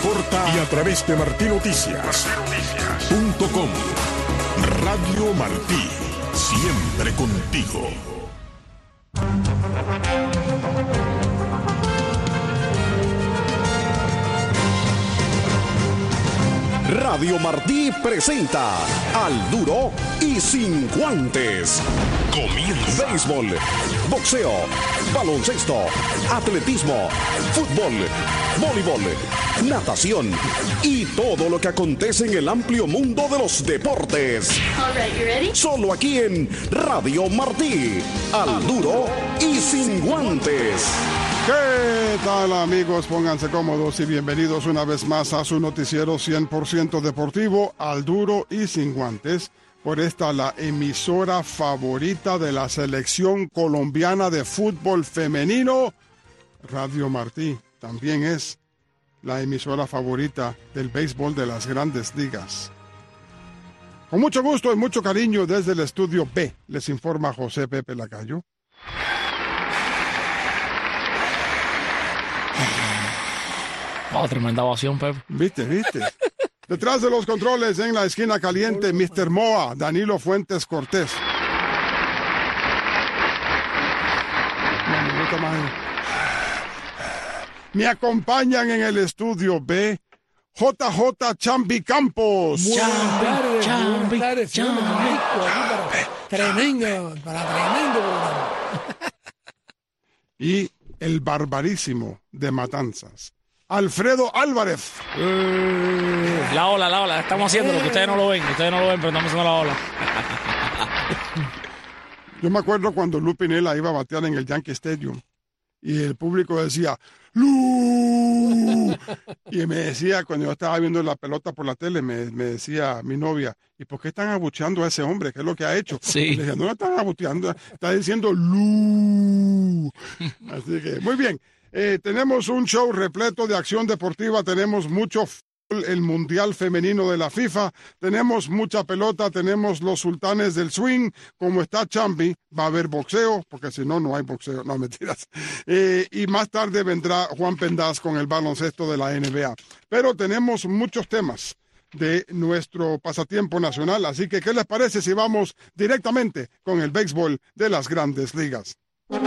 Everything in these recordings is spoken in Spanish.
corta y a través de martinoticias.com. Radio Martí, siempre contigo. Radio Martí presenta Al Duro y Sin Guantes. Comienza. Béisbol, boxeo, baloncesto, atletismo, fútbol, voleibol, natación y todo lo que acontece en el amplio mundo de los deportes. All right, you ready? Solo aquí en Radio Martí. Al Duro y Sin Guantes. ¿Qué tal, amigos? Pónganse cómodos y bienvenidos una vez más a su noticiero 100% deportivo, Al Duro y Sin Guantes, por esta la emisora favorita de la selección colombiana de fútbol femenino. Radio Martí también es la emisora favorita del béisbol de las Grandes Ligas. Con mucho gusto y mucho cariño desde el estudio B, les informa José Pepe Lacayo. Oh, tremenda ovación, Pepe. ¿Viste? Detrás de los controles, en la esquina caliente, Mr. Moa, Danilo Fuentes Cortés. Me acompañan en el estudio B, JJ Chambi Campos. Chambi. Tremendo programa. Y el barbarísimo de Matanzas, Alfredo Álvarez. La ola, estamos haciendo lo que ustedes no lo ven, pero estamos haciendo la ola. Yo me acuerdo cuando Lou Pinella iba a batear en el Yankee Stadium y el público decía ¡Lou! Y me decía, cuando yo estaba viendo la pelota por la tele, me decía mi novia, ¿y por qué están abucheando a ese hombre? ¿Qué es lo que ha hecho? Sí. Le decía, no lo están abucheando, está diciendo Lou. Así que, muy bien. Tenemos un show repleto de acción deportiva, tenemos mucho el Mundial Femenino de la FIFA, tenemos mucha pelota, tenemos los sultanes del swing, como está Chambi, va a haber boxeo, porque si no, no hay boxeo, no mentiras. Y más tarde vendrá Juan Pendaz con el baloncesto de la NBA. Pero tenemos muchos temas de nuestro pasatiempo nacional, así que ¿qué les parece si vamos directamente con el béisbol de las Grandes Ligas?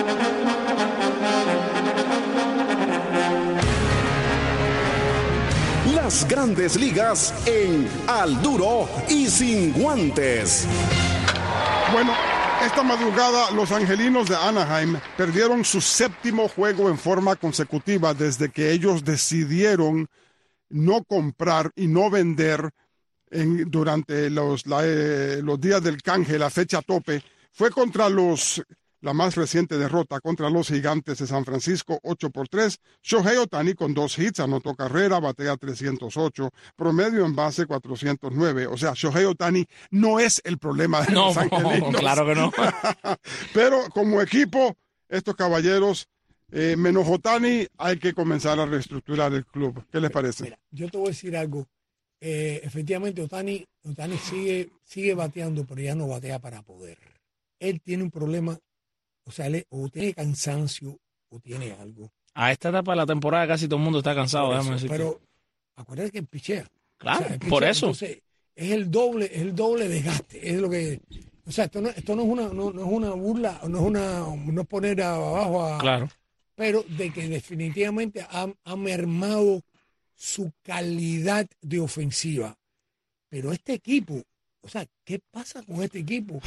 Las Grandes Ligas en Al Duro y Sin Guantes. Bueno, esta madrugada los angelinos de Anaheim perdieron su 7º juego en forma consecutiva desde que ellos decidieron no comprar y no vender durante los días del canje, la fecha tope. Fue contra la más reciente derrota contra los Gigantes de San Francisco, 8-3. Shohei Ohtani con 2 hits, anotó carrera, batea 308, promedio en base 409. O sea, Shohei Ohtani no es el problema de los angelinos. Claro que no. Pero como equipo, estos caballeros, menos Ohtani, hay que comenzar a reestructurar el club. ¿Qué les parece? Mira, yo te voy a decir algo. Efectivamente, Ohtani sigue bateando, pero ya no batea para poder. Él tiene un problema. O sea, él o tiene cansancio o tiene algo. A esta etapa de la temporada casi todo el mundo está cansado, déjame decirte. Pero acuérdate que pichea. Claro, o sea, por eso. Entonces, es el doble desgaste. Es lo que. O sea, esto no es una burla, no es poner abajo a. Claro. Pero de que definitivamente ha mermado su calidad de ofensiva. Pero este equipo, o sea, ¿qué pasa con este equipo?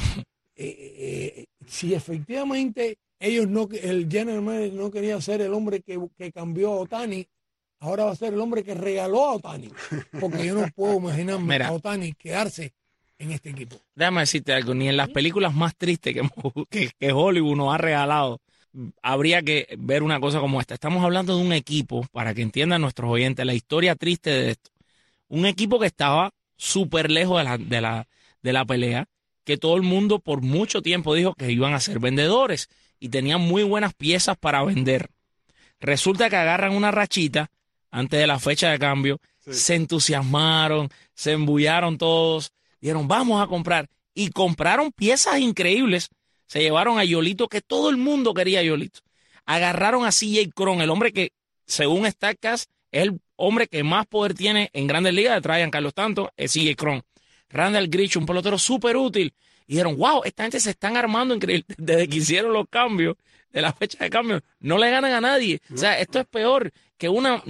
Si efectivamente el general manager no quería ser el hombre que cambió a Ohtani, ahora va a ser el hombre que regaló a Ohtani, porque yo no puedo imaginarme a Ohtani quedarse en este equipo. Déjame decirte algo, ni en las películas más tristes que Hollywood nos ha regalado habría que ver una cosa como esta. Estamos hablando de un equipo, para que entiendan nuestros oyentes, la historia triste de esto. Un equipo que estaba súper lejos de la pelea, que todo el mundo por mucho tiempo dijo que iban a ser vendedores y tenían muy buenas piezas para vender. Resulta que agarran una rachita antes de la fecha de cambio, se entusiasmaron, se embullaron todos, dijeron vamos a comprar y compraron piezas increíbles. Se llevaron a Yolito, que todo el mundo quería a Yolito. Agarraron a CJ Cron, el hombre que según Statcast es el hombre que más poder tiene en Grandes Ligas detrás de Giancarlo Stanton es CJ Cron. Randall Grichuk, un pelotero súper útil. Y dijeron, wow, esta gente se están armando increíble. Desde que hicieron los cambios, de la fecha de cambio, no le ganan a nadie. O sea, esto es peor que una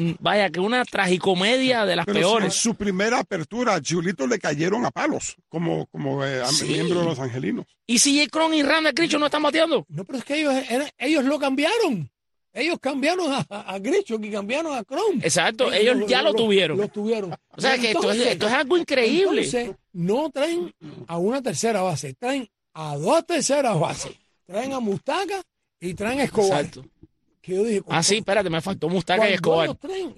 tragicomedia de las peores. En su primera apertura, a Giolito le cayeron a palos, como miembro de los Angelinos. ¿Y CJ Cron y Randall Grichuk no están bateando? No, pero es que ellos lo cambiaron. Ellos cambiaron a Grichuk y cambiaron a Cron. Exacto, ellos ya lo tuvieron. Lo tuvieron. O sea, que esto es algo increíble. Entonces, no traen a una tercera base, traen a 2 terceras bases. Traen a Mustaca y traen a Escobar. Exacto. Que yo dije, sí, espérate, me faltó Mustaca y Escobar.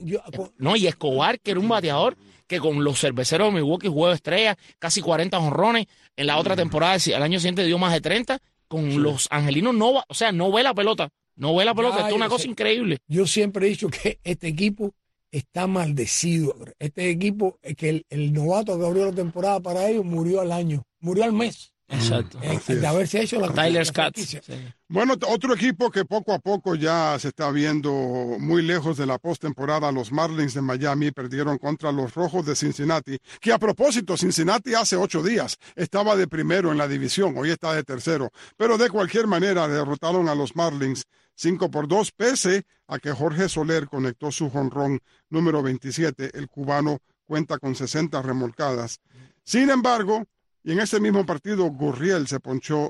No, y Escobar, que era un bateador que con los cerveceros de Milwaukee jugó estrella, casi 40 jonrones. En la otra temporada, al año siguiente dio más de 30. Con los Angelinos no ve la pelota. No ve la pelota, esto es una cosa increíble. Yo siempre he dicho que este equipo está maldecido. Este equipo, que el novato que abrió la temporada para ellos murió al mes. Exacto. De haberse hecho la Tyler Scott. Sí. Bueno, otro equipo que poco a poco ya se está viendo muy lejos de la postemporada, los Marlins de Miami perdieron contra los Rojos de Cincinnati, que a propósito, Cincinnati hace 8 días estaba de primero en la división, hoy está de tercero, pero de cualquier manera derrotaron a los Marlins 5-2, pese a que Jorge Soler conectó su jonrón número 27, el cubano cuenta con 60 remolcadas. Sin embargo, y en ese mismo partido, Gurriel se ponchó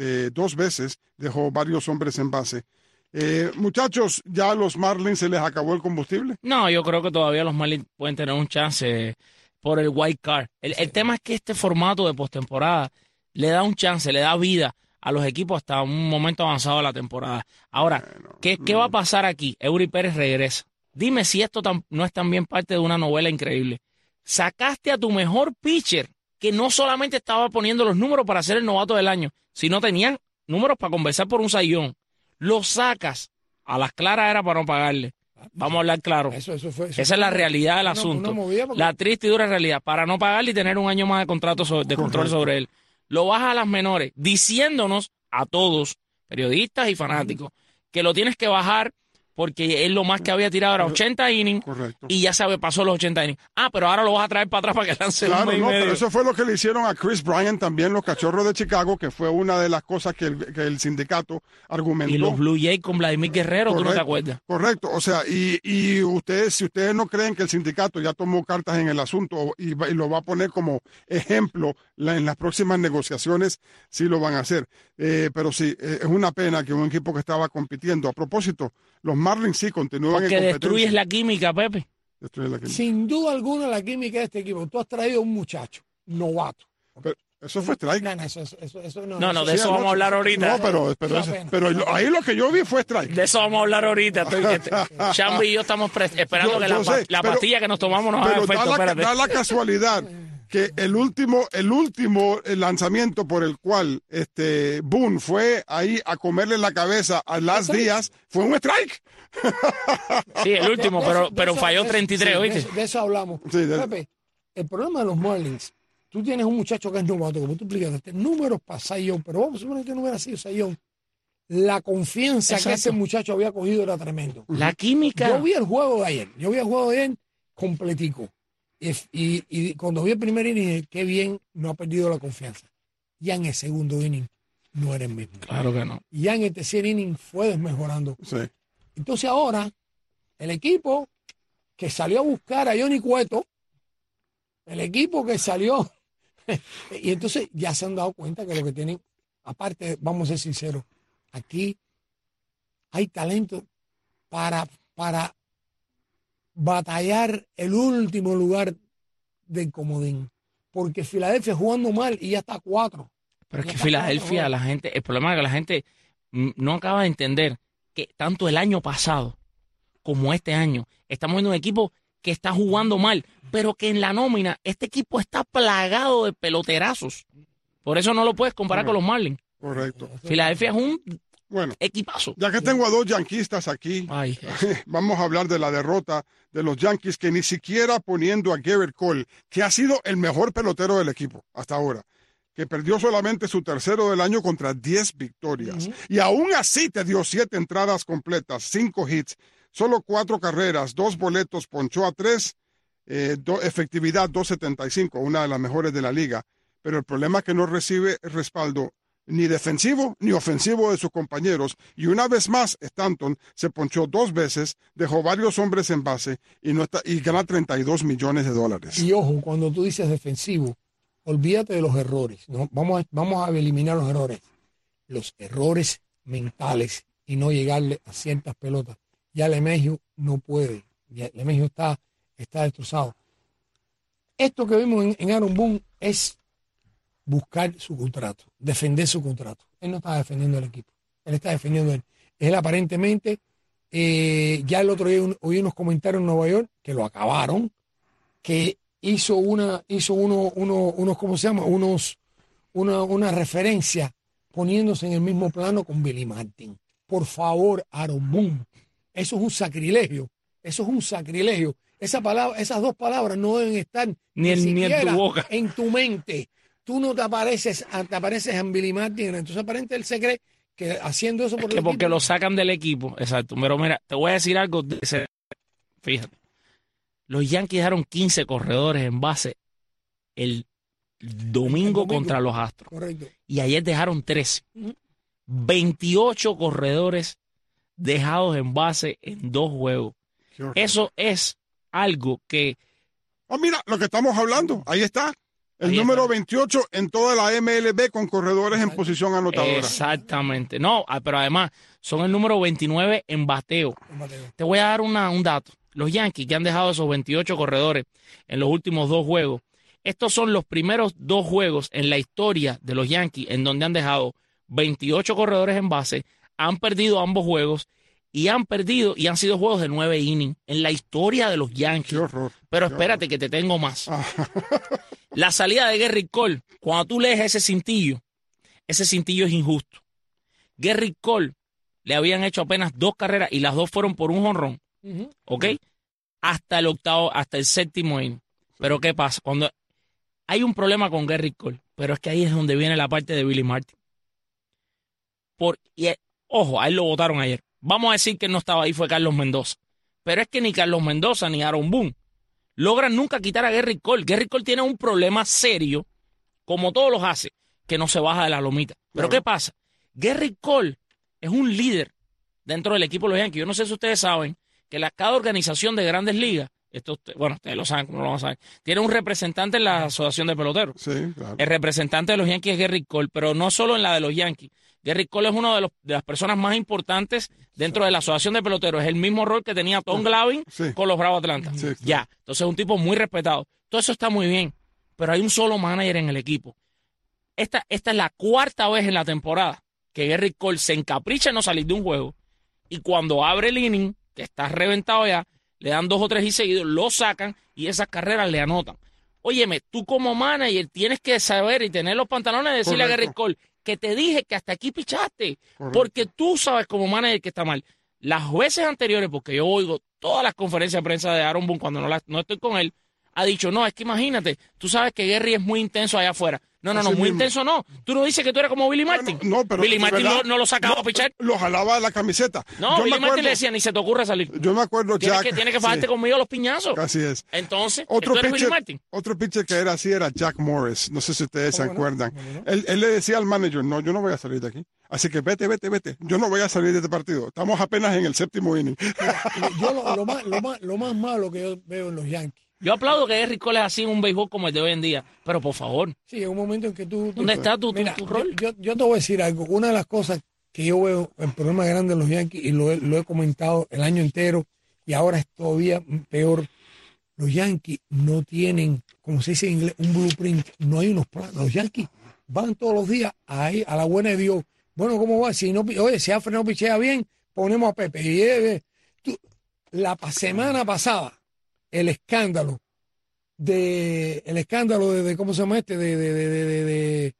2 veces, dejó varios hombres en base. Muchachos, ¿ya a los Marlins se les acabó el combustible? No, yo creo que todavía los Marlins pueden tener un chance por el wild card. El tema es que este formato de postemporada le da un chance, le da vida a los equipos hasta un momento avanzado de la temporada. Ahora, ¿qué va a pasar aquí? Eury Pérez regresa. Dime si esto no es también parte de una novela increíble. Sacaste a tu mejor pitcher, que no solamente estaba poniendo los números para ser el novato del año, sino tenían números para conversar por un sayón. Lo sacas, a las claras era para no pagarle. Vamos a hablar claro. Esa es la realidad del asunto. La triste y dura realidad. Para no pagarle y tener un año más de contrato de control sobre él. Lo baja a las menores, diciéndonos a todos, periodistas y fanáticos, que lo tienes que bajar porque él lo más que había tirado era 80 innings. Correcto. Y ya pasó los 80 innings. Pero ahora lo vas a traer para atrás para que lance un mes y medio. Pero eso fue lo que le hicieron a Chris Bryant también, los Cachorros de Chicago, que fue una de las cosas que el sindicato argumentó. Y los Blue Jays con Vladimir Guerrero, ¿tú no te acuerdas? Correcto, o sea, y ustedes, si ustedes no creen que el sindicato ya tomó cartas en el asunto y lo va a poner como ejemplo en las próximas negociaciones, sí lo van a hacer. Pero sí, es una pena que un equipo que estaba compitiendo, a propósito, los Marlins sí continúan porque en competencia. destruyes la química, Pepe. Sin duda alguna la química de este equipo. Tú has traído un muchacho novato. Pero eso fue strike. No, de eso vamos a hablar ahorita. No, pero ahí lo que yo vi fue strike. De eso vamos a hablar ahorita. Chambi y yo estamos esperando que la pastilla que nos tomamos nos haga efecto. Da la casualidad que el último lanzamiento por el cual Boone fue ahí a comerle la cabeza a Las Díaz fue un strike. Sí, el último, pero falló 33, ¿oíste? De eso hablamos. Sí, Pepe, el problema de los Marlins, tú tienes un muchacho que es novato, como tú explicaste, números para Sayón, pero vamos a suponer que no hubiera sido Sayón. La confianza que ese muchacho había cogido era tremendo. La química. Yo vi el juego de ayer completico. Y cuando vi el primer inning, dije, qué bien, no ha perdido la confianza. Ya en el segundo inning no era el mismo. Claro que no. Ya en el tercer inning fue desmejorando. Sí. Entonces ahora, el equipo que salió a buscar a Johnny Cueto, el equipo que salió, y entonces ya se han dado cuenta que lo que tienen, aparte, vamos a ser sinceros, aquí hay talento para batallar el último lugar del comodín, porque Filadelfia jugando mal y ya está 4. Pero es que Filadelfia, el problema es que la gente no acaba de entender que tanto el año pasado como este año estamos viendo un equipo que está jugando mal, pero que en la nómina este equipo está plagado de peloterazos. Por eso no lo puedes comparar con los Marlins. Correcto. Filadelfia es un equipazo. Ya que tengo a 2 yanquistas aquí, vamos a hablar de la derrota de los Yankees, que ni siquiera poniendo a Garrett Cole, que ha sido el mejor pelotero del equipo hasta ahora, que perdió solamente su tercero del año contra 10 victorias. Y aún así te dio 7 entradas completas, 5 hits, solo 4 carreras, 2 boletos, ponchó a 3, efectividad 2.75, una de las mejores de la liga. Pero el problema es que no recibe respaldo ni defensivo ni ofensivo de sus compañeros. Y una vez más, Stanton se ponchó 2 veces, dejó varios hombres en base y gana $32 millones. Y ojo, cuando tú dices defensivo, olvídate de los errores, ¿no? Vamos a eliminar los errores. Los errores mentales y no llegarle a ciertas pelotas. Ya LeMahieu no puede. Ya LeMahieu está destrozado. Esto que vimos en Aaron Boone es buscar su contrato, defender su contrato. Él no está defendiendo el equipo, él está defendiendo él. Él aparentemente, ya el otro día oí unos comentarios en Nueva York que lo acabaron, que hizo unos, ¿cómo se llama? Una referencia poniéndose en el mismo plano con Billy Martin. Por favor, Aaron Boone, eso es un sacrilegio, Esas 2 palabras no deben estar ni en tu boca, en tu mente. Tú no te apareces en Billy Martin, entonces aparentemente él se cree que haciendo eso por el porque equipo, lo sacan del equipo, exacto. Pero mira, te voy a decir algo, fíjate, los Yankees dejaron 15 corredores en base el domingo contra los Astros. Correcto. Y ayer dejaron 13. 28 corredores dejados en base en 2 juegos. Eso es algo que... mira, lo que estamos hablando, ahí está. El número 28 en toda la MLB con corredores en posición anotadora. Exactamente. No, pero además son el número 29 en bateo. Te voy a dar un dato. Los Yankees, que han dejado esos 28 corredores en los últimos 2 juegos, estos son los primeros 2 juegos en la historia de los Yankees en donde han dejado 28 corredores en base, han perdido ambos juegos y han sido juegos de 9 innings en la historia de los Yankees. Qué horror. Pero espérate que te tengo más. La salida de Gerrit Cole, cuando tú lees ese cintillo es injusto. Gerrit Cole le habían hecho apenas 2 carreras y las 2 fueron por un jonrón. ¿Ok? Hasta el 7º inning. Pero ¿qué pasa? Cuando hay un problema con Gerrit Cole, pero es que ahí es donde viene la parte de Billy Martin. Ojo, a él lo votaron ayer. Vamos a decir que no estaba ahí, fue Carlos Mendoza. Pero es que ni Carlos Mendoza ni Aaron Boone logran nunca quitar a Gerrit Cole. Gerrit Cole tiene un problema serio, como todos los hace, que no se baja de la lomita. Pero ¿qué pasa? Gerrit Cole es un líder dentro del equipo de los Yankees. Yo no sé si ustedes saben que cada organización de Grandes Ligas, ustedes lo saben, como no lo van a saber, tiene un representante en la Asociación de Peloteros. Sí, claro. El representante de los Yankees es Gerrit Cole, pero no solo en la de los Yankees. Gerrit Cole es uno de las personas más importantes dentro de la Asociación de Peloteros. Es el mismo rol que tenía Tom Glavine con los Bravos de Atlanta. Sí, claro. Ya, entonces es un tipo muy respetado. Todo eso está muy bien, pero hay un solo manager en el equipo. Esta es la 4ª vez en la temporada que Gerrit Cole se encapricha en no salir de un juego. Y cuando abre el inning, que está reventado ya, le dan 2 o 3 y seguidos, lo sacan y esas carreras le anotan. Óyeme, tú como manager tienes que saber y tener los pantalones de decirle a Gerrit Cole que te dije que hasta aquí pichaste. Correcto. Porque tú sabes como manager que está mal. Las veces anteriores, porque yo oigo todas las conferencias de prensa de Aaron Boone cuando no estoy con él, ha dicho, no, es que imagínate, tú sabes que Gerrit es muy intenso allá afuera. No, muy mismo. Intenso no. Tú no dices que tú eres como Billy Martin. No, pero Billy Martin no lo sacaba a pichar. Lo jalaba de la camiseta. No, Billy Martin le decía, ni se te ocurra salir. Yo me acuerdo, Jack. Tienes que fajarte conmigo los piñazos. Así es. Entonces, otro ¿tú eres pitcher, Billy Martin? Otro pitcher que era así era Jack Morris. No sé si ustedes se acuerdan. Él le decía al manager, no, yo no voy a salir de aquí. Así que vete. Yo no voy a salir de este partido. Estamos apenas en el 7º inning. Yo lo más malo que yo veo en los Yankees. Yo aplaudo que Gerrit Cole es así en un béisbol como el de hoy en día, pero por favor. Sí, en un momento en que tú... ¿Dónde está tu rol? Yo te voy a decir algo. Una de las cosas que yo veo, el problema grande de los Yankees, y lo he comentado el año entero, y ahora es todavía peor, los Yankees no tienen, como se dice en inglés, un blueprint, no hay unos planos. Los Yankees van todos los días ahí a la buena de Dios. Bueno, ¿cómo va? Si Alfred no pichea bien, ponemos a Pepe. Y la semana pasada, el escándalo de ¿cómo se llama de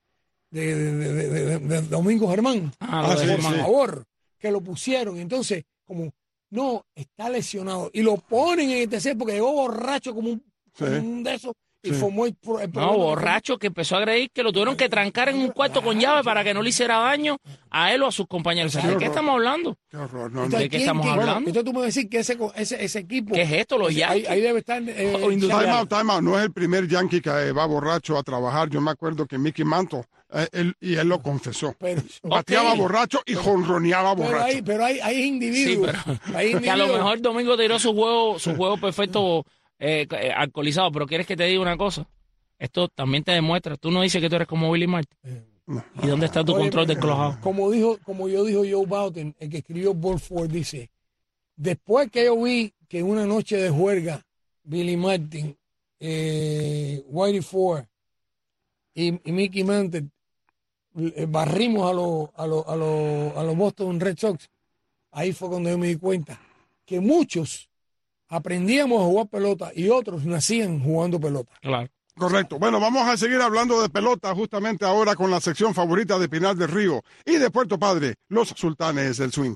Domingo Germán, por favor, que lo pusieron. Entonces, como no, está lesionado y lo ponen en el tercer porque llegó borracho como un de esos y formó el No, problema. borracho que empezó a agredir que lo tuvieron que trancar en un cuarto con llave para que no le hiciera daño a él o a sus compañeros. O sea, ¿de qué estamos hablando? Qué horror. No, no. Entonces, ¿De qué estamos hablando? Entonces tú me vas a decir que ese equipo... ¿Qué es esto, los Yankees? Ahí debe estar... Time out. No es el primer Yankee que va borracho a trabajar. Yo me acuerdo que Mickey Mantle, él lo confesó. Pero, Bateaba borracho y jonroneaba borracho. pero hay individuos. Sí, pero hay que a lo individuos- mejor Domingo tiró su juego perfecto alcoholizado, pero ¿quieres que te diga una cosa? Esto también te demuestra. Tú no dices que tú eres como Billy Martin. ¿Y dónde está tu Oye, control del clojado? Como dijo Joe Biden, el que escribió Ball Ford, dice, después que yo vi que en una noche de juerga, Billy Martin, Whitey Ford y Mickey Mantle barrimos a los Boston Red Sox, ahí fue cuando yo me di cuenta que muchos aprendíamos a jugar pelota y otros nacían jugando pelota. Claro. Correcto. Bueno, vamos a seguir hablando de pelota justamente ahora con la sección favorita de Pinar del Río y de Puerto Padre, los Sultanes del Swing.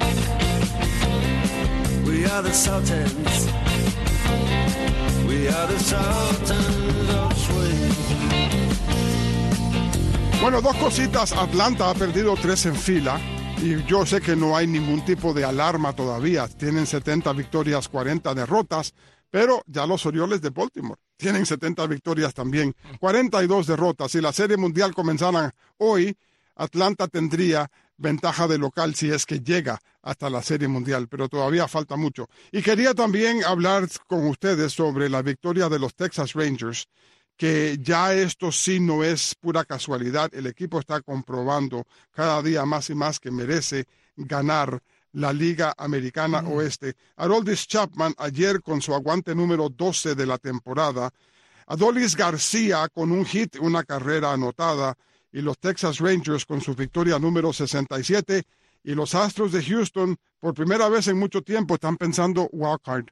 We are the Sultans. We are the Sultans of Swing. Bueno, dos cositas. Atlanta ha perdido 3 en fila y yo sé que no hay ningún tipo de alarma todavía. Tienen 70 victorias, 40 derrotas, pero ya los Orioles de Baltimore tienen 70 victorias también, 42 derrotas. Si la Serie Mundial comenzara hoy, Atlanta tendría ventaja de local si es que llega hasta la Serie Mundial, pero todavía falta mucho. Y quería también hablar con ustedes sobre la victoria de los Texas Rangers, que ya esto sí no es pura casualidad. El equipo está comprobando cada día más y más que merece ganar la Liga Americana Oeste. Aroldis Chapman ayer con su aguante número 12 de la temporada. Adolis García con un hit, una carrera anotada. Y los Texas Rangers con su victoria número 67. Y los Astros de Houston, por primera vez en mucho tiempo, están pensando wild card.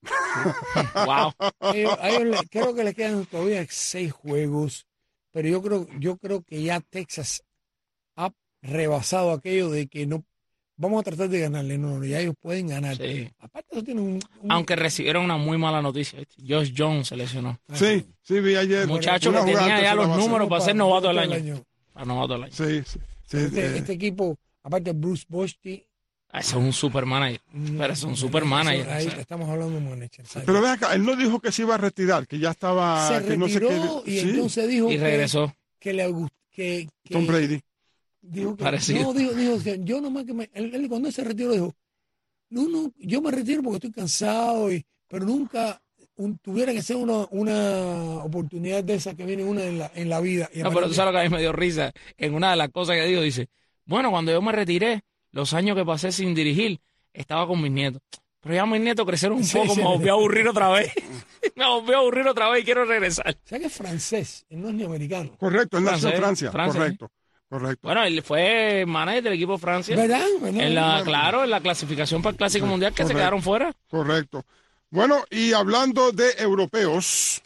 Wow. Creo que le quedan todavía 6 juegos, pero yo creo que ya Texas ha rebasado aquello de que no vamos a tratar de ganarle, no, ya ellos pueden ganar. Sí. Aparte eso tiene un Aunque recibieron una muy mala noticia. Josh Jones se lesionó. Sí, vi ayer. Muchacho una que jugada tenía ya tercera los base. números para ser novato del año. Para novato del año. Sí. Este equipo, aparte Bruce Bochy, Eso es un super manager. Pero es un super manager. ahí o sea. estamos hablando de manager. ¿sabes? Pero ve acá, él no dijo que se iba a retirar, que ya estaba... Se que no sé retiró qué. y Sí, entonces dijo Y regresó. que le gustó que Tom Brady. dijo que Parecido. no, dijo que yo nomás que él cuando él se retiró dijo no, yo me retiro porque estoy cansado pero nunca tuviera que ser una oportunidad de esas que viene una en la vida. Y No, pero tú sabes lo que a mí me dio risa. En una de las cosas que dijo, dice, bueno, cuando yo me retiré, los años que pasé sin dirigir, estaba con mis nietos. Pero ya mis nietos crecieron un Sí, poco, sí. me volvió a aburrir otra vez. Me volvió a aburrir otra vez y quiero regresar. O sea que es francés, él no es ni americano. Correcto, él nació en Francés, Francia. Francia, Correcto. Bueno, él fue manager del equipo de Francia. ¿Verdad? Claro, en la clasificación para el Clásico Mundial que se Correcto. quedaron fuera. Correcto. Bueno, y hablando de europeos,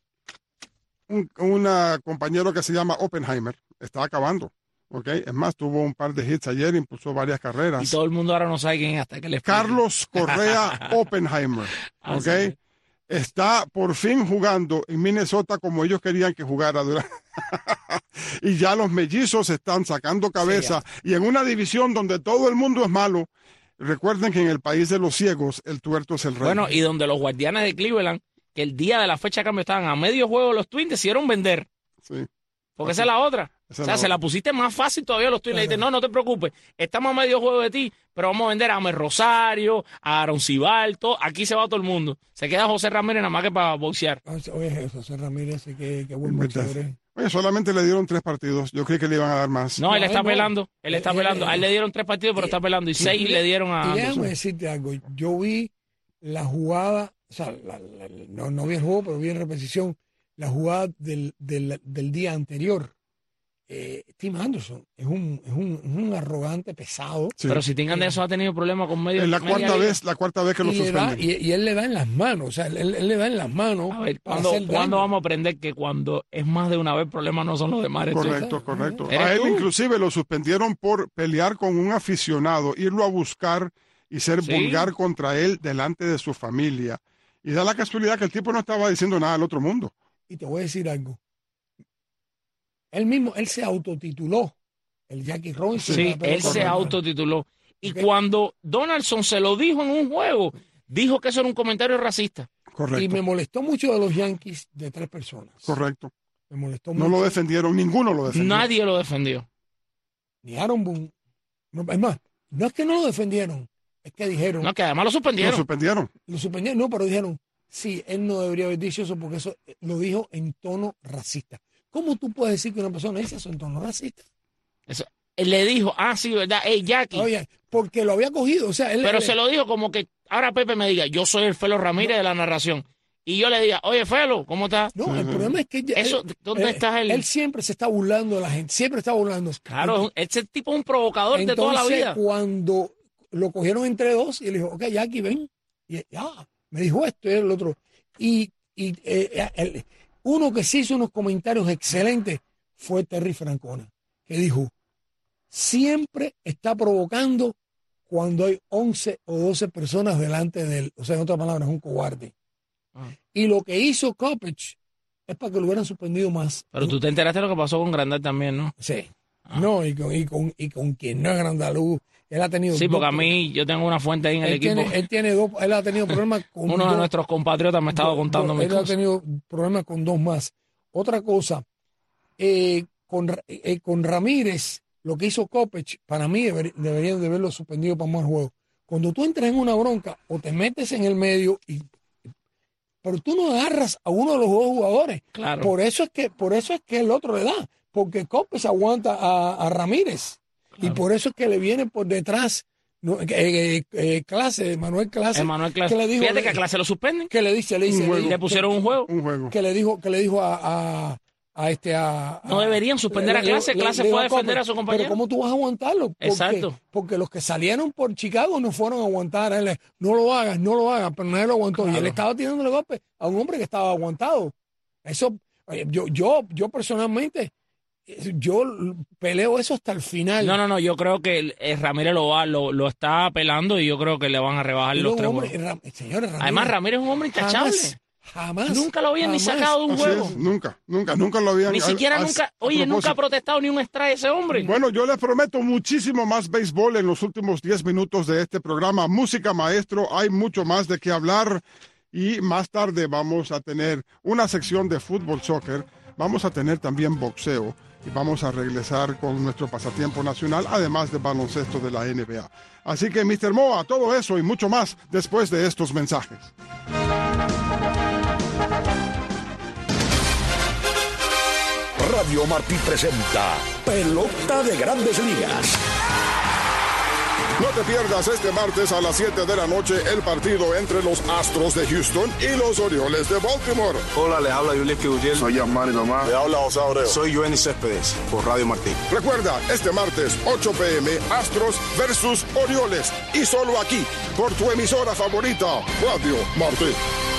un compañero que se llama Oppenheimer está acabando. ¿Ok? Es más, tuvo un par de hits ayer, impulsó varias Y carreras. todo el mundo ahora no sabe quién es hasta que le explique. Carlos Correa Oppenheimer. ¿Ok? Así es. Está por fin jugando en Minnesota como ellos querían que jugara. Y ya los mellizos están sacando cabeza. Y en una división donde todo el mundo es malo, recuerden que en el país de los ciegos, el tuerto es el rey. Bueno, y donde los Guardianes de Cleveland, que el día de la fecha de cambio estaban a medio juego, los Twins decidieron vender. Sí. Porque esa es la otra. Esa O es sea, la se otra. la pusiste más fácil todavía a los Twins. Le dijiste, no te preocupes, estamos a medio juego de ti, pero vamos a vender a Amer Rosario, a Aaron Cibalto, aquí se va todo el mundo. Se queda José Ramírez nada más que para boxear. Oye, José Ramírez, que buen boxeador es. Oye, solamente le dieron 3 partidos. Yo creí que le iban a dar más. No, él No, está él no. pelando, él está pelando. A él le dieron 3 partidos, pero está pelando. Y 6 le dieron a Y déjame Anderson. decirte algo. Yo vi la jugada, o sea, no vi el juego, pero vi en repetición la jugada del día anterior. Tim Anderson es un arrogante pesado. Sí. Pero si Tim Anderson ha tenido problemas con medio. Es la media cuarta vez que lo Y, le da, suspenden. y él le da en las manos, o sea, él le da en las manos. A ver, para ¿cuándo hacer daño. vamos a aprender que cuando es más de una vez, problemas no son los demás? Correcto. ¿Eres A él tú? inclusive lo suspendieron por pelear con un aficionado, irlo a buscar y ser Sí. vulgar contra él delante de su familia. Y da la casualidad que el tipo no estaba diciendo nada al otro mundo. Y te voy a decir algo. Él se autotituló el Jackie Robinson. Sí, él se autotituló. Y cuando Donaldson se lo dijo en un juego, dijo que eso era un comentario racista. Correcto. Y me molestó mucho de los Yankees de 3 personas. Correcto. Me molestó No mucho. lo defendieron, ninguno lo defendió. Nadie lo defendió. Ni Aaron Boone. No, es más, no es que no lo defendieron, es que dijeron. No, que además lo Lo suspendieron. suspendieron. Lo suspendieron, no, pero dijeron, sí, él no debería haber dicho eso porque eso lo dijo en tono racista. ¿Cómo tú puedes decir que una persona dice eso en tono racista? Eso. Él le dijo, sí, ¿verdad? Hey, Jackie. Oye, porque lo había cogido, o sea, Pero se lo dijo como que ahora Pepe me diga, yo soy el Felo Ramírez de la narración. Y yo le diga, oye, Felo, ¿cómo estás? No, el problema es que Eso, ¿dónde está él? Él siempre se está burlando de la gente, siempre está burlando. Claro, ese tipo es un provocador de toda la vida. Cuando lo cogieron entre dos y le dijo, ok, Jackie, ven. Y me dijo esto y el otro. Uno que sí hizo unos comentarios excelentes fue Terry Francona, que dijo, siempre está provocando cuando hay 11 o 12 personas delante de él. O sea, en otras palabras, es un cobarde. Y lo que hizo Kopech es para que lo hubieran suspendido más. Pero tú te enteraste de lo que pasó con Grandal también, ¿no? Sí. No, y con quien no es Grandaluz. Él ha tenido Sí, porque a mí, yo tengo una fuente ahí en el equipo. Él ha tenido problemas con Uno de nuestros compatriotas me estaba contando mis Él ha cosas. tenido problemas con 2 más. Otra cosa, con Ramírez, lo que hizo Kopech, para mí deberían de haberlo suspendido para más juegos. Cuando tú entras en una bronca o te metes en el medio, pero tú no agarras a uno de los 2 jugadores. Claro. Por eso es que el otro le da, porque Kopech aguanta a Ramírez. Claro. Y por eso es que le viene por detrás Manuel Clase. Emanuel Clase. Que le dijo, Fíjate que a Clase lo suspenden. que le dice, Le pusieron un juego. Un juego. que le dijo No deberían suspender a Clase. Clase fue a defender a su compañero. Pero ¿cómo tú vas a aguantarlo? Exacto. Porque los que salieron por Chicago no fueron a aguantar. No lo hagas, pero nadie lo aguantó. Claro. Y él estaba tirándole golpe a un hombre que estaba aguantado. Eso, yo personalmente, yo peleo eso hasta el final. No, yo creo que Ramírez lo está apelando y yo creo que le van a rebajar los 3 juegos. Señores, Ramírez, Además, Ramírez es un hombre intachable. Jamás. Nunca lo habían ni jamás. sacado de un Así juego. es, nunca lo habían. Ni siquiera a nunca propósito. ha protestado ni un strike ese hombre. Bueno, yo les prometo muchísimo más béisbol en los últimos 10 minutos de este programa. Música, maestro, hay mucho más de qué hablar. Y más tarde vamos a tener una sección de fútbol, soccer. Vamos a tener también boxeo. Y vamos a regresar con nuestro pasatiempo nacional, además de baloncesto de la NBA. Así que, Mr. Moa, todo eso y mucho más después de estos mensajes. Radio Martí presenta Pelota de Grandes Ligas. No te pierdas este martes a las 7 de la noche el partido entre los Astros de Houston y los Orioles de Baltimore. Hola, les habla Yulieski Gutiérrez. Soy Yasmani Tomás. Le habla José Abreu. Soy Joenny Céspedes por Radio Martí. Recuerda, este martes, 8 p.m., Astros versus Orioles. Y solo aquí, por tu emisora favorita, Radio Martí.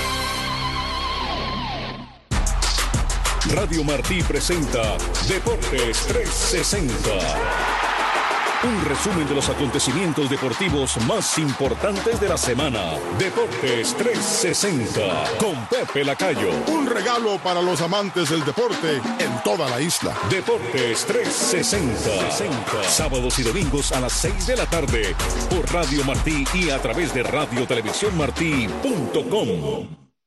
Radio Martí presenta Deportes 360. Un resumen de los acontecimientos deportivos más importantes de la semana. Deportes 360 con Pepe Lacayo. Un regalo para los amantes del deporte en toda la isla. Deportes 360. Sábados y domingos a las 6 de la tarde por Radio Martí y a través de radiotelevisiónmartí.com.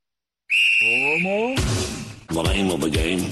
The name of the game.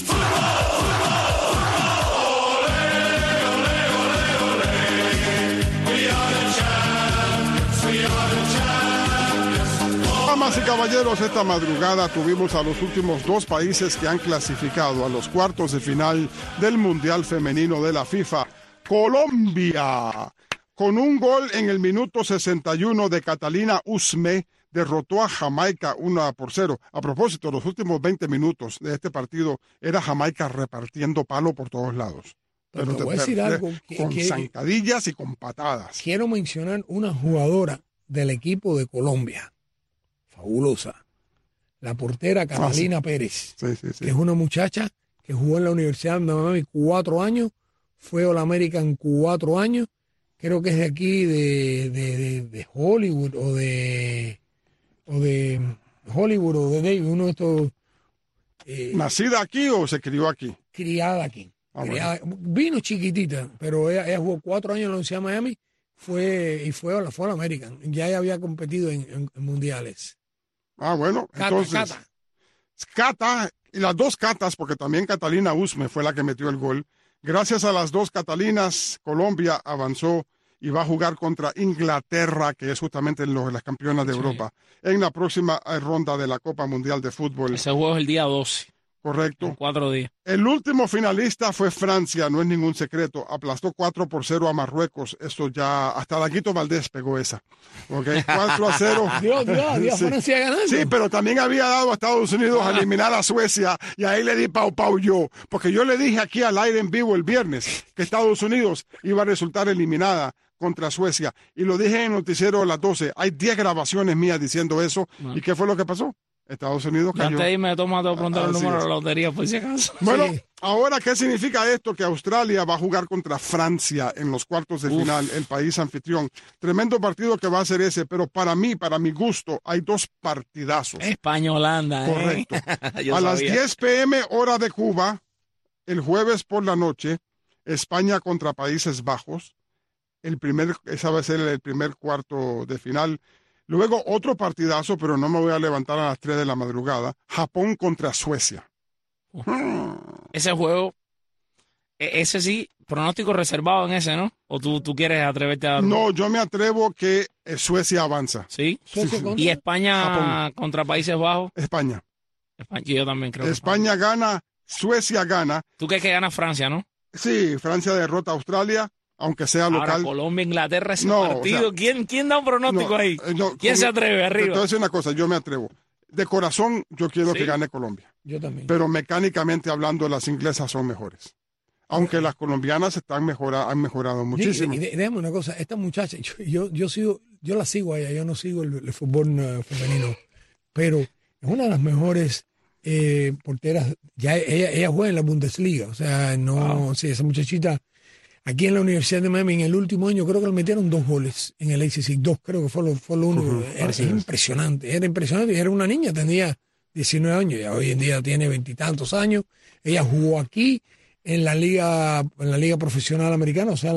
Damas y caballeros, esta madrugada tuvimos a los últimos 2 países que han clasificado a los cuartos de final del Mundial Femenino de la FIFA. Colombia, con un gol en el minuto 61 de Catalina Usme, derrotó a Jamaica 1-0. A propósito, los últimos 20 minutos de este partido era Jamaica repartiendo palo por todos lados. Pero te voy a decir algo. Con zancadillas y con patadas. Quiero mencionar una jugadora del equipo de Colombia. Fabulosa. La portera Catalina Pérez. Sí. Que es una muchacha que jugó en la Universidad de Miami 4 años. Fue All-American 4 años. Creo que es de aquí, de Hollywood o de Hollywood o de David, uno de estos. ¿Nacida aquí o se crió aquí? criada aquí. Bueno. Vino chiquitita, pero ella jugó 4 años en la Universidad de Miami fue a la American. Ya ella había competido en mundiales. Bueno, entonces. Cata, y las dos Catas, porque también Catalina Usme fue la que metió el gol. Gracias a las dos Catalinas, Colombia avanzó y va a jugar contra Inglaterra, que es justamente las campeonas de Europa, en la próxima ronda de la Copa Mundial de Fútbol. Ese juego es el día 12. Correcto. En 4 días. El último finalista fue Francia, no es ningún secreto. Aplastó 4-0 a Marruecos. Eso ya, hasta Daquito Valdés pegó esa. Okay, 4-0. Dios, Sí. Francia ganando. Sí, pero también había dado a Estados Unidos a eliminar a Suecia y ahí le di pau yo. Porque yo le dije aquí al aire en vivo el viernes que Estados Unidos iba a resultar eliminada contra Suecia. Y lo dije en el noticiero a las 12. Hay 10 grabaciones mías diciendo eso. ¿Y qué fue lo que pasó? Estados Unidos cayó. Antes de irme, toma todo pronto el Así número es. de la lotería, por si acaso. Bueno, Sí. ahora, ¿qué significa esto? Que Australia va a jugar contra Francia en los cuartos de final, el país anfitrión. Tremendo partido que va a ser ese, pero para mí, para mi gusto, hay 2 partidazos. España-Holanda, Correcto. Yo A las sabía. 10 p.m. hora de Cuba, el jueves por la noche, España contra Países Bajos. Esa va a ser el primer cuarto de final. Luego otro partidazo, pero no me voy a levantar a las 3 de la madrugada. Japón contra Suecia. Ese juego, ese sí, pronóstico reservado en ese, ¿no? ¿O tú quieres atreverte a dar? No, yo me atrevo que Suecia avanza. ¿Sí? Suecia contra- ¿Y España Japón. contra Países Bajos? España. Yo también creo. que España gana, Suecia gana. ¿Tú crees que gana Francia, no? Sí, Francia derrota a Australia, aunque sea Ahora, local. Colombia, Inglaterra, ese No, partido. o sea, ¿Quién da un pronóstico No, ahí? no, ¿Quién se atreve Te arriba? voy a decir una cosa, yo me atrevo. De corazón, yo quiero que gane Colombia. Yo también. Pero mecánicamente hablando, las inglesas son mejores. Aunque las colombianas han mejorado muchísimo. Y déjame una cosa, esta muchacha, yo la sigo a ella, yo no sigo el fútbol femenino, pero es una de las mejores porteras. Ya ella juega en la Bundesliga, o sea, no, sí, esa muchachita aquí en la Universidad de Miami en el último año creo que le metieron 2 goles en el ACC, 2 creo que fue lo único. Era impresionante, y era una niña, tenía 19 años, ya hoy en día tiene 20 y tantos años. Ella jugó aquí en la liga profesional americana, o sea,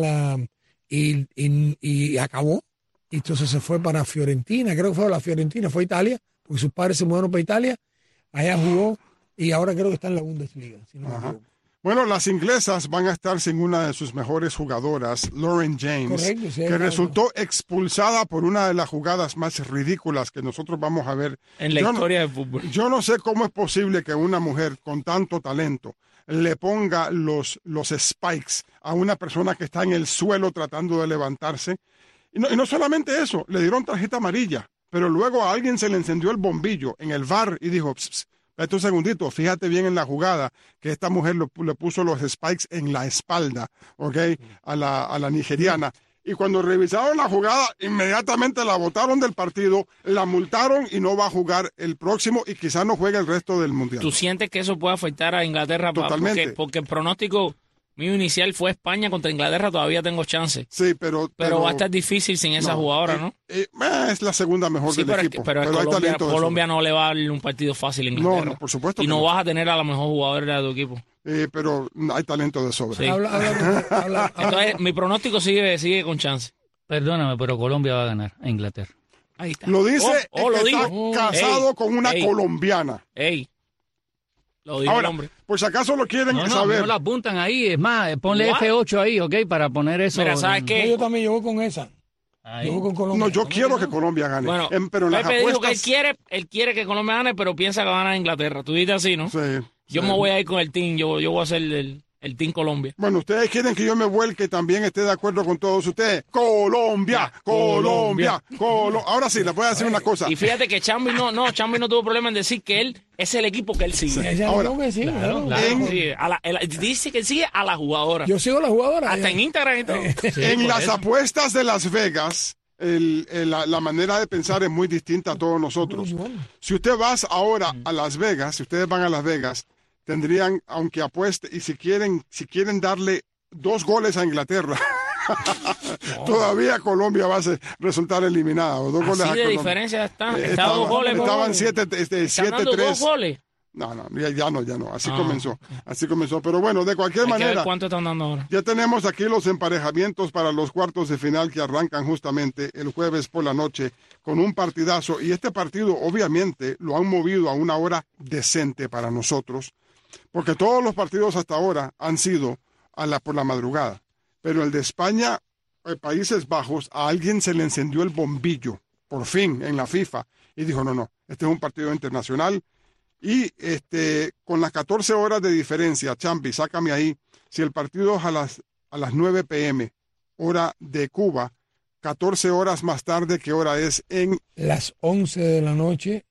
y acabó. Y entonces se fue para Fiorentina, creo que fue a la Fiorentina, fue a Italia, porque sus padres se mudaron para Italia, allá jugó y ahora creo que está en la Bundesliga, si no me equivoco. Bueno, las inglesas van a estar sin una de sus mejores jugadoras, Lauren James, Correcto, sí, que claro. resultó expulsada por una de las jugadas más ridículas que nosotros vamos a ver En la Yo no- historia del fútbol. Yo no sé cómo es posible que una mujer con tanto talento le ponga los spikes a una persona que está en el suelo tratando de levantarse. Y no solamente eso, le dieron tarjeta amarilla, pero luego a alguien se le encendió el bombillo en el VAR y dijo, "Ps, ps, espérate un segundito, fíjate bien en la jugada que esta mujer le puso los spikes en la espalda, ¿ok? A la nigeriana. Y cuando revisaron la jugada, inmediatamente la botaron del partido, la multaron y no va a jugar el próximo y quizás no juegue el resto del Mundial. ¿Tú sientes que eso puede afectar a Inglaterra? Totalmente. Porque el pronóstico mío inicial fue España contra Inglaterra, todavía tengo chance. Sí, pero Va a estar difícil sin esa jugadora, ¿no? Es la segunda mejor Sí, del equipo. pero hay Colombia, talento de Colombia no le va a dar un partido fácil a sobra. Inglaterra. No, por supuesto Y que no no. vas a tener a la mejor jugadora de tu equipo. Pero hay talento de sobra. Sí. Habla- Entonces, mi pronóstico sigue con chance. Perdóname, pero Colombia va a ganar a Inglaterra. Ahí está. Lo dice Oh, el lo que digo. está casado Ey, con una ey. colombiana. Ey, lo dijo el Ahora, hombre. por si acaso lo quieren No, saber. no la apuntan ahí. Es más, ponle What? F8 ahí, ¿ok? Para poner eso. Mira, ¿sabes No, qué? yo también voy con esa. Ahí. Yo voy con Colombia. No, yo quiero que Colombia gane. Bueno, Pero en las Pepe dijo que apuestas... él quiere que Colombia gane, pero piensa que va a ganar Inglaterra. Tú dices así, ¿no? Sí, Yo sí. me voy a ir con el team. Yo voy a hacer el team Colombia. Bueno, ustedes quieren que yo me vuelque también esté de acuerdo con todos ustedes. Colombia. Ahora sí, les voy a decir una cosa. Y fíjate que Chambi no tuvo problema en decir que él es el equipo que él sigue. Ella Ahora, dijo que sí, claro. Sí, dice que sigue a la jugadora. Yo sigo a la jugadora. Hasta en Instagram y todo. En las apuestas de Las Vegas, la manera de pensar es muy distinta a todos nosotros. Si usted vas ahora a Las Vegas, si ustedes van a Las Vegas, tendrían, aunque apueste, y si quieren darle 2 goles a Inglaterra, todavía Colombia va a resultar eliminada. O 2 goles a Así de Colombia. diferencia están. Estaban 2 goles. Estaban Están dando 2 7-3. goles. No, ya no. Así comenzó. Pero bueno, de cualquier Hay que ver manera, ¿cuánto están dando ahora? ya tenemos aquí los emparejamientos para los cuartos de final que arrancan justamente el jueves por la noche con un partidazo. Y este partido, obviamente, lo han movido a una hora decente para nosotros, porque todos los partidos hasta ahora han sido por la madrugada. Pero el de España, Países Bajos, a alguien se le encendió el bombillo, por fin, en la FIFA, y dijo, no, este es un partido internacional. Y con las 14 horas de diferencia, Champi, sácame ahí, si el partido es a las 9 p.m., hora de Cuba, 14 horas más tarde, ¿qué hora es en? Las 11 de la noche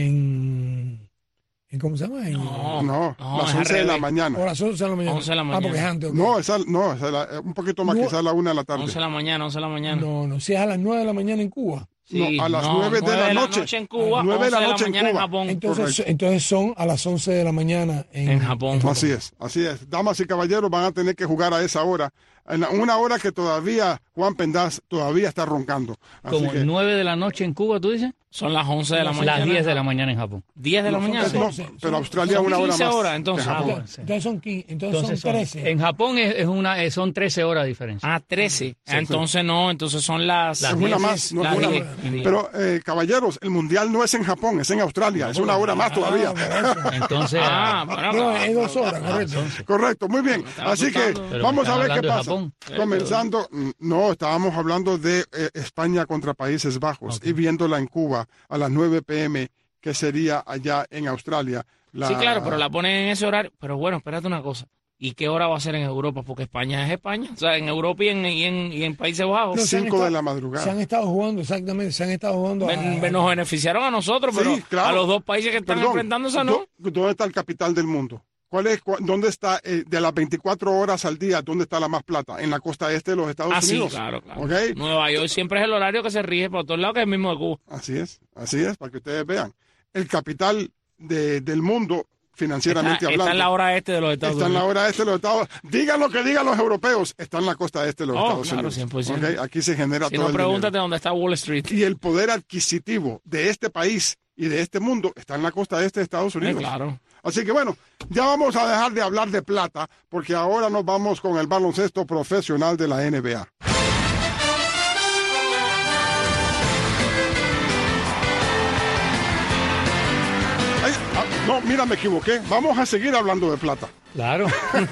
en ¿cómo se llama? Las 11 de la mañana. O las 11 de la mañana. 11 de la mañana. porque es antes. Okay. No, un poquito más, quizás a la 1 de la tarde. 11 de la mañana. No, si es a las 9 de la mañana en Cuba. Sí, a las 9 de la noche en Cuba, 9 de la noche en Cuba. Japón. Entonces son a las 11 de la mañana en Japón. Así es. Damas y caballeros van a tener que jugar a esa hora. En una hora que todavía Juan Pendaz todavía está roncando. Así Como 9 de la noche en Cuba, ¿tú dices? Son las 11 de la mañana. Las 10 de la mañana en Japón. 10 de la mañana. No, pero Australia una hora más. 15 horas, entonces. Entonces son 13. En Japón son 13 horas de diferencia. 13. Entonces son las... Es una más. Pero, caballeros, el mundial no es en Japón, es en Australia. Es una hora más todavía. Entonces... es 2 horas, correcto. Correcto, muy bien. Así que vamos a ver qué pasa. Comenzando, estábamos hablando de España contra Países Bajos y viéndola en Cuba a las 9 p.m., que sería allá en Australia. Sí, claro, pero la ponen en ese horario. Pero bueno, espérate una cosa. ¿Y qué hora va a ser en Europa? Porque España es España. O sea, en Europa y en Países Bajos. 5 de la madrugada. Se han estado jugando, exactamente. Nos beneficiaron a nosotros, pero claro. A los dos países que están enfrentándose, ¿no? ¿Dónde está el capital del mundo? ¿Dónde está, de las 24 horas al día, dónde está la más plata? En la costa este de los Estados Unidos. Sí, claro. ¿Okay? Nueva York siempre es el horario que se rige por todos lados, que es el mismo de Cuba. Así es, para que ustedes vean. El capital del mundo, financieramente hablando. Está en la hora este de los Estados Unidos. Está en la hora este de los Estados Unidos. Digan lo que digan los europeos, está en la costa este de los Estados Unidos. 100%. ¿Okay? Aquí se genera todo el dinero. Pregúntate dónde está Wall Street. Y el poder adquisitivo de este país y de este mundo está en la costa este de Estados Unidos. Claro. Así que bueno, ya vamos a dejar de hablar de plata, porque ahora nos vamos con el baloncesto profesional de la NBA. No, mira, me equivoqué. Vamos a seguir hablando de plata. Claro.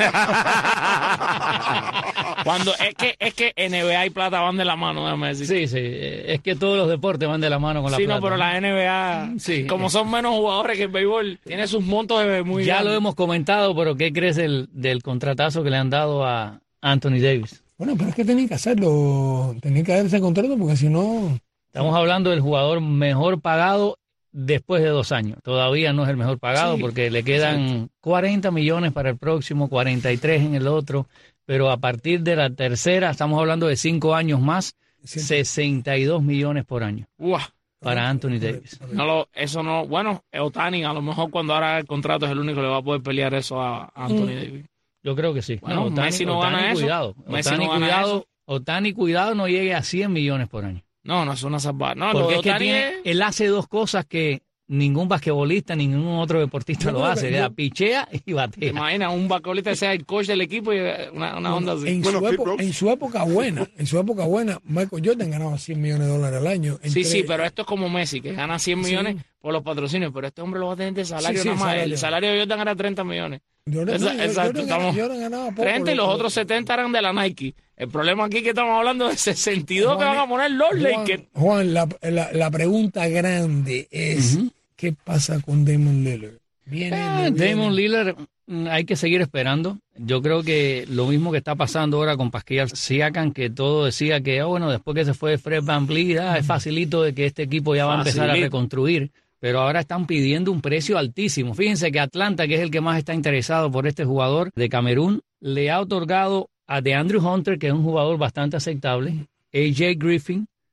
Es que NBA y plata van de la mano, déjame decir. Sí. Es que todos los deportes van de la mano con la plata. Sí, no, pero la NBA, como son menos jugadores que el béisbol, tiene sus montos muy ya grandes. Lo hemos comentado, pero ¿qué crees del contratazo que le han dado a Anthony Davis? Bueno, pero es que tenían que hacerlo, tenían que darse el contrato porque si no... Estamos hablando del jugador mejor pagado después de 2 años. Todavía no es el mejor pagado porque le quedan 40 millones para el próximo, 43 en el otro, pero a partir de la tercera, estamos hablando de 5 años más, 62 millones por año. Para Anthony Davis. Bueno, Otani a lo mejor cuando haga el contrato es el único que le va a poder pelear eso a Anthony Davis. Yo creo que sí. Bueno, Messi no gana eso. Otani, cuidado, no llegue a 100 millones por año. No es una salvada. No, porque es que él hace 2 cosas que ningún basquetbolista, ningún otro deportista lo hace. Pichea y batea. Imagina, un basquetbolista que sea el coach del equipo y una onda así. En su época buena, Michael Jordan ganaba $100 millones al año. Sí, pero esto es como Messi, que gana 100 millones por los patrocinios, pero este hombre lo va a tener de salario nada más. El salario de Jordan era 30 millones. Exacto, Jordan ganaba poco, 30 y los otros 70 eran de la Nike. El problema aquí es que estamos hablando de 62 que van a poner los Lakers. Juan, la pregunta grande es, ¿qué pasa con Damian Lillard? Damian Lillard, hay que seguir esperando. Yo creo que lo mismo que está pasando ahora con Pascal Siakam, que todo decía que, después que se fue Fred VanVleet, es facilito de que este equipo ya va a empezar a reconstruir. Pero ahora están pidiendo un precio altísimo. Fíjense que Atlanta, que es el que más está interesado por este jugador de Camerún, le ha otorgado a DeAndre Hunter, que es un jugador bastante aceptable, AJ Griffin,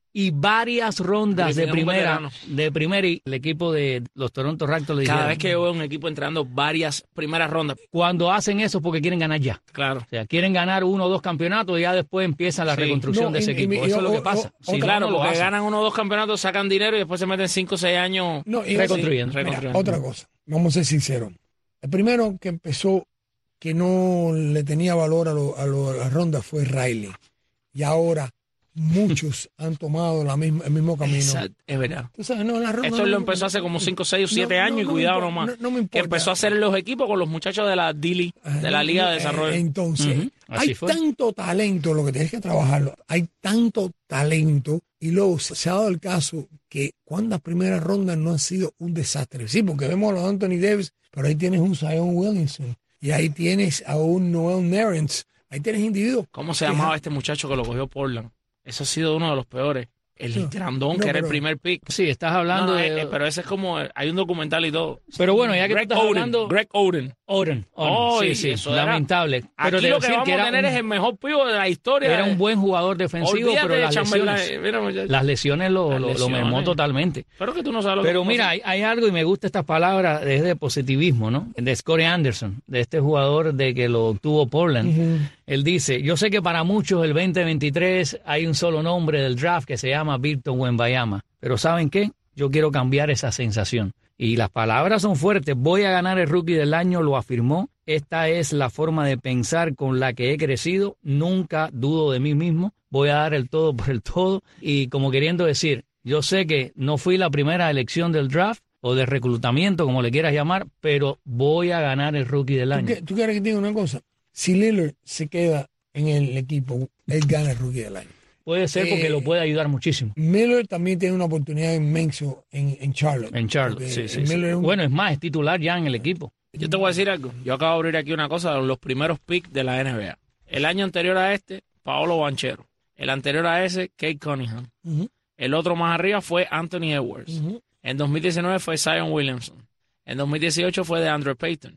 y varias rondas Griffin de es un veterano. primera, y el equipo de los Toronto Raptors le Cada dijeron, vez que yo veo un equipo entrando varias primeras rondas, cuando hacen eso es porque quieren ganar ya. claro. O sea, quieren ganar 1 o 2 campeonatos y ya después empieza la Sí. reconstrucción No, de ese y- equipo. y- Eso es lo que pasa. otra- Si no, Claro, no lo porque hacen. ganan 1 o 2 campeonatos, sacan dinero y después se meten 5 o 6 años No, y Reconstruyendo. Mira, otra cosa, vamos a ser sinceros. El primero que empezó que no le tenía valor a las rondas fue Riley. Y ahora muchos han tomado el mismo camino. Exacto, es verdad. Tú sabes, no, las rondas Esto no- lo empezó hace como 5, 6 o 7 no, años y no me cuidado importa, nomás. no me Que importa. empezó a hacer los equipos con los muchachos de la D-League, de la Liga de Desarrollo. Entonces, Ujú, así hay fue. tanto talento, lo que tienes que trabajarlo, hay tanto talento y luego se ha dado el caso que cuántas primeras rondas no han sido un desastre. Sí, porque vemos a los Anthony Davis, pero ahí tienes un Zion Williamson y ahí tienes a un Noel Nerens, ahí tienes individuos. ¿Cómo se que- llamaba este muchacho que lo cogió Portland? Eso ha sido uno de los peores. El No, grandón, no, que era el pero- primer pick. Sí, estás hablando de... pero ese es como, hay un documental y todo. pero bueno, ya que tú Greg estás Oden, hablando... Greg Oden. Oden, Ay, sí, eso era- lamentable. Pero Aquí de lo que decir vamos que a era tener un- es el mejor pivo de la historia. Era un buen jugador defensivo, Olvídate pero de las Chamberlain. lesiones, Mira, muchacho. las lesiones lo lesiones. mermó totalmente. Pero que tú no sabes lo que Pero pasa. mira, hay algo y me gusta estas palabras de positivismo, ¿no? De Scottie Anderson, de este jugador de que lo obtuvo Portland. Él dice, yo sé que para muchos el 2023 hay un solo nombre del draft que se llama Victor Wembanyama, pero ¿saben qué? Yo quiero cambiar esa sensación. Y las palabras son fuertes. Voy a ganar el Rookie del Año, lo afirmó. Esta es la forma de pensar con la que he crecido. Nunca dudo de mí mismo. Voy a dar el todo por el todo. Y como queriendo decir, yo sé que no fui la primera elección del draft o de reclutamiento, como le quieras llamar, pero voy a ganar el Rookie del Año. ¿Tú quieres que te diga una cosa? Si Lillard se queda en el equipo, él gana el Rookie del Año. Puede ser porque lo puede ayudar muchísimo. Miller también tiene una oportunidad inmenso en Charlotte. En Charlotte, Porque sí. Miller es un- Bueno, es más, es titular ya en el equipo. Yo te voy a decir algo. Yo acabo de abrir aquí una cosa, los primeros picks de la NBA. El año anterior a este, Paolo Banchero. El anterior a ese, Kate Cunningham. Ujú. El otro más arriba fue Anthony Edwards. Ujú. En 2019 fue Zion Williamson. En 2018 fue DeAndre Payton.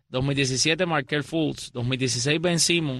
2017 Markelle Fultz. 2016 Ben Simmons.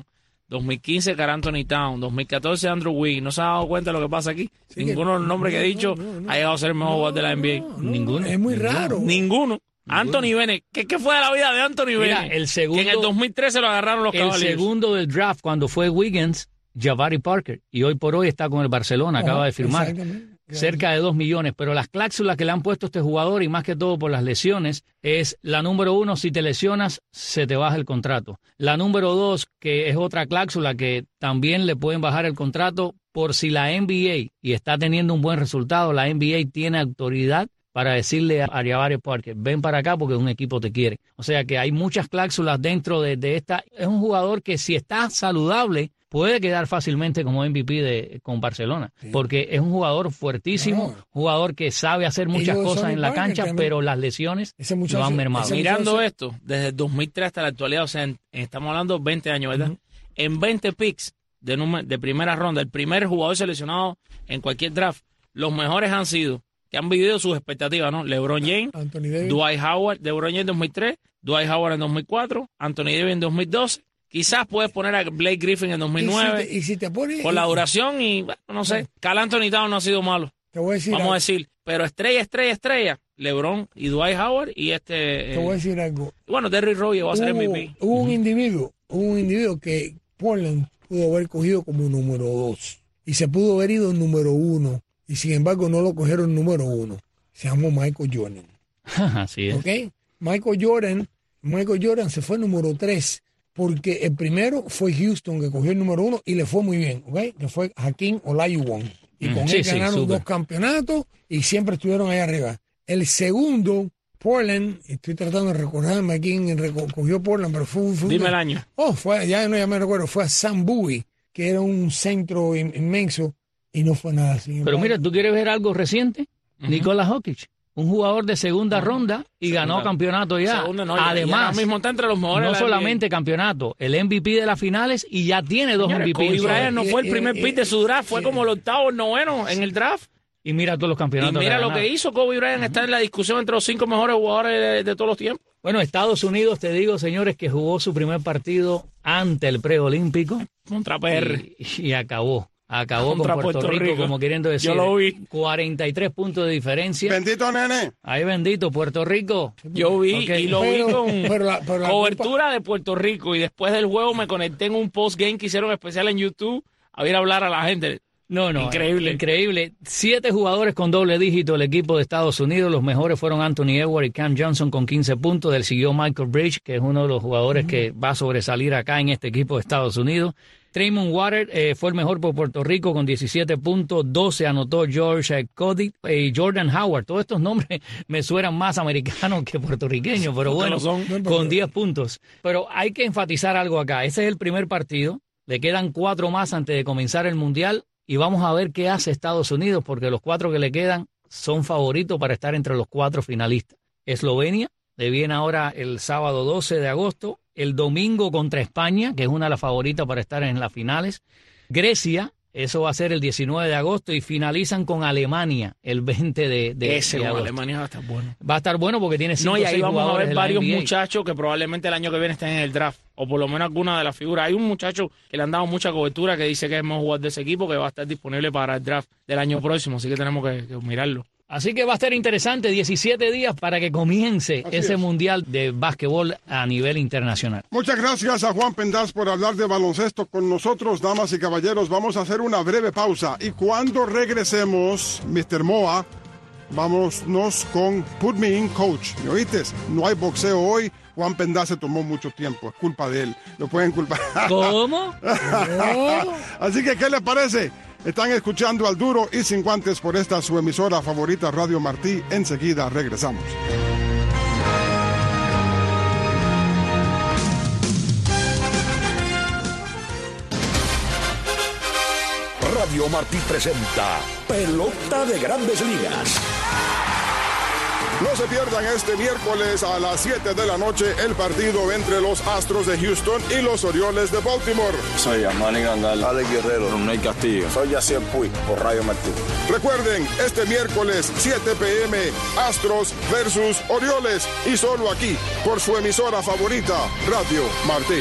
2015 Karl Anthony Towns. 2014 Andrew Wiggins. ¿No se ha dado cuenta de lo que pasa aquí? Sí, Ninguno de los nombres que he dicho no. ha llegado a ser el mejor jugador de la NBA. Ninguno. Es muy raro. Ninguno. Anthony Bennett. ¿Qué fue de la vida de Anthony Mira, Bennett? el segundo- Que en el 2013 lo agarraron los El Cavaliers. segundo del draft, cuando fue Wiggins, Jabari Parker. Y hoy por hoy está con el Barcelona, acaba de firmar. Exactamente. Cerca de 2 millones. Pero las cláusulas que le han puesto a este jugador, y más que todo por las lesiones, es la número 1, si te lesionas, se te baja el contrato. La número 2, que es otra cláusula que también le pueden bajar el contrato por si la NBA, y está teniendo un buen resultado, la NBA tiene autoridad para decirle a Jabari Parker, ven para acá porque un equipo te quiere. O sea que hay muchas cláusulas dentro de esta. Es un jugador que si está saludable puede quedar fácilmente como MVP con Barcelona, porque es un jugador fuertísimo, No. jugador que sabe hacer muchas lo de cosas Sonny en la Parker cancha, también. pero las lesiones Ese lo muchacho- han mermado. ese Mirando muchacho- esto, desde el 2003 hasta la actualidad, o sea, estamos hablando 20 años, ¿verdad? En 20 picks de primera ronda, el primer jugador seleccionado en cualquier draft, los mejores han sido, que han vivido sus expectativas, ¿no? LeBron James, Anthony Davis. Dwight Howard, LeBron James en 2003, Dwight Howard en 2004, Anthony Davis en 2012. Quizás puedes poner a Blake Griffin en 2009 Y si te pones. por la duración y, bueno, no sé. Karl Anthony Towns no ha sido malo, Te voy a decir vamos algo. a decir. Pero estrella, LeBron y Dwight Howard y Te voy a decir algo. bueno, Derrick Rose llegó a ser MVP. Hubo un individuo que Portland pudo haber cogido como número 2 y se pudo haber ido número 1 y sin embargo no lo cogieron número 1. Se llamó Michael Jordan. Así es. ¿Ok? Michael Jordan se fue número 3 porque el primero fue Houston que cogió el número 1 y le fue muy bien, ¿ok? Que fue Hakeem Olajuwon. Y con Sí, él sí, ganaron súper. 2 campeonatos y siempre estuvieron ahí arriba. El segundo, Portland, estoy tratando de recordarme a quién cogió Portland, pero fue un... Dime el año. Ya me recuerdo, fue a Sam Bowie, que era un centro inmenso y no fue nada así. Pero mira, ¿tú quieres ver algo reciente? Nikola Jokic, un jugador de segunda ronda y ganó campeonato ya. Segundo, no, ya Además, ahora mismo está entre los mejores no de la solamente campeonato, el MVP de las finales y ya tiene 2 NBA. MVP. Kobe en su haber. Bryant no fue el primer pick de su draft, fue como el octavo o el noveno en el draft. Y mira todos los Y campeonatos. mira ha lo ganado. que hizo Kobe Bryant, está en la discusión entre los 5 mejores jugadores de todos los tiempos. Bueno, Estados Unidos, te digo, señores, que jugó su primer partido ante el preolímpico Contra PR. y acabó. Acabó Contra con Puerto Rico, como queriendo decir. Yo lo vi. 43 puntos de diferencia. Bendito nene. Ahí bendito, Puerto Rico. Yo vi Ok. y lo vi con pero la cobertura de Puerto Rico y después del juego me conecté en un post-game que hicieron especial en YouTube a ir a hablar a la gente. No, Increíble. Increíble. 7 jugadores con doble dígito el equipo de Estados Unidos. Los mejores fueron Anthony Edwards y Cam Johnson con 15 puntos. Del siguió Michael Bridges, que es uno de los jugadores que va a sobresalir acá en este equipo de Estados Unidos. Tremont Waters fue el mejor por Puerto Rico con 17 puntos. 12 anotó George Cody y Jordan Howard. Todos estos nombres me suenan más americanos que puertorriqueños, pero bueno, con 10 puntos. Pero hay que enfatizar algo acá. Ese es el primer partido. Le quedan 4 más antes de comenzar el Mundial. Y vamos a ver qué hace Estados Unidos, porque los 4 que le quedan son favoritos para estar entre los 4 finalistas. Eslovenia le viene ahora el sábado 12 de agosto, el domingo contra España, que es una de las favoritas para estar en las finales. Grecia, eso va a ser el 19 de agosto, y finalizan con Alemania el 20 de Ese agosto. con Alemania va a estar bueno. Va a estar bueno porque tiene 5 No, y ahí vamos a jugadores ver de la varios NBA. muchachos que probablemente el año que viene estén en el draft, o por lo menos alguna de las figuras. Hay un muchacho que le han dado mucha cobertura que dice que es el mejor jugador de ese equipo, que va a estar disponible para el draft del año próximo, así que tenemos que mirarlo. Así que va a estar interesante, 17 días para que comience ese Mundial de Básquetbol a nivel internacional. Muchas gracias a Juan Pendaz por hablar de baloncesto con nosotros, damas y caballeros. Vamos a hacer una breve pausa y cuando regresemos, Mr. Moa, vámonos con Put Me In Coach. ¿Me oíste? No hay boxeo hoy. Juan Pendaz se tomó mucho tiempo, es culpa de él. Lo pueden culpar. ¿Cómo? Así que, ¿qué les parece? Están escuchando al Duro y Sin Guantes por esta su emisora favorita, Radio Martí. Enseguida regresamos. Radio Martí presenta Pelota de Grandes Ligas. No se pierdan este miércoles a las 7 de la noche el partido entre los Astros de Houston y los Orioles de Baltimore. Soy Manny Grandal, Alex Guerrero, Ronald Castillo. Soy Yacier Puig por Radio Martí. Recuerden, este miércoles 7 p.m. Astros versus Orioles y solo aquí por su emisora favorita, Radio Martí.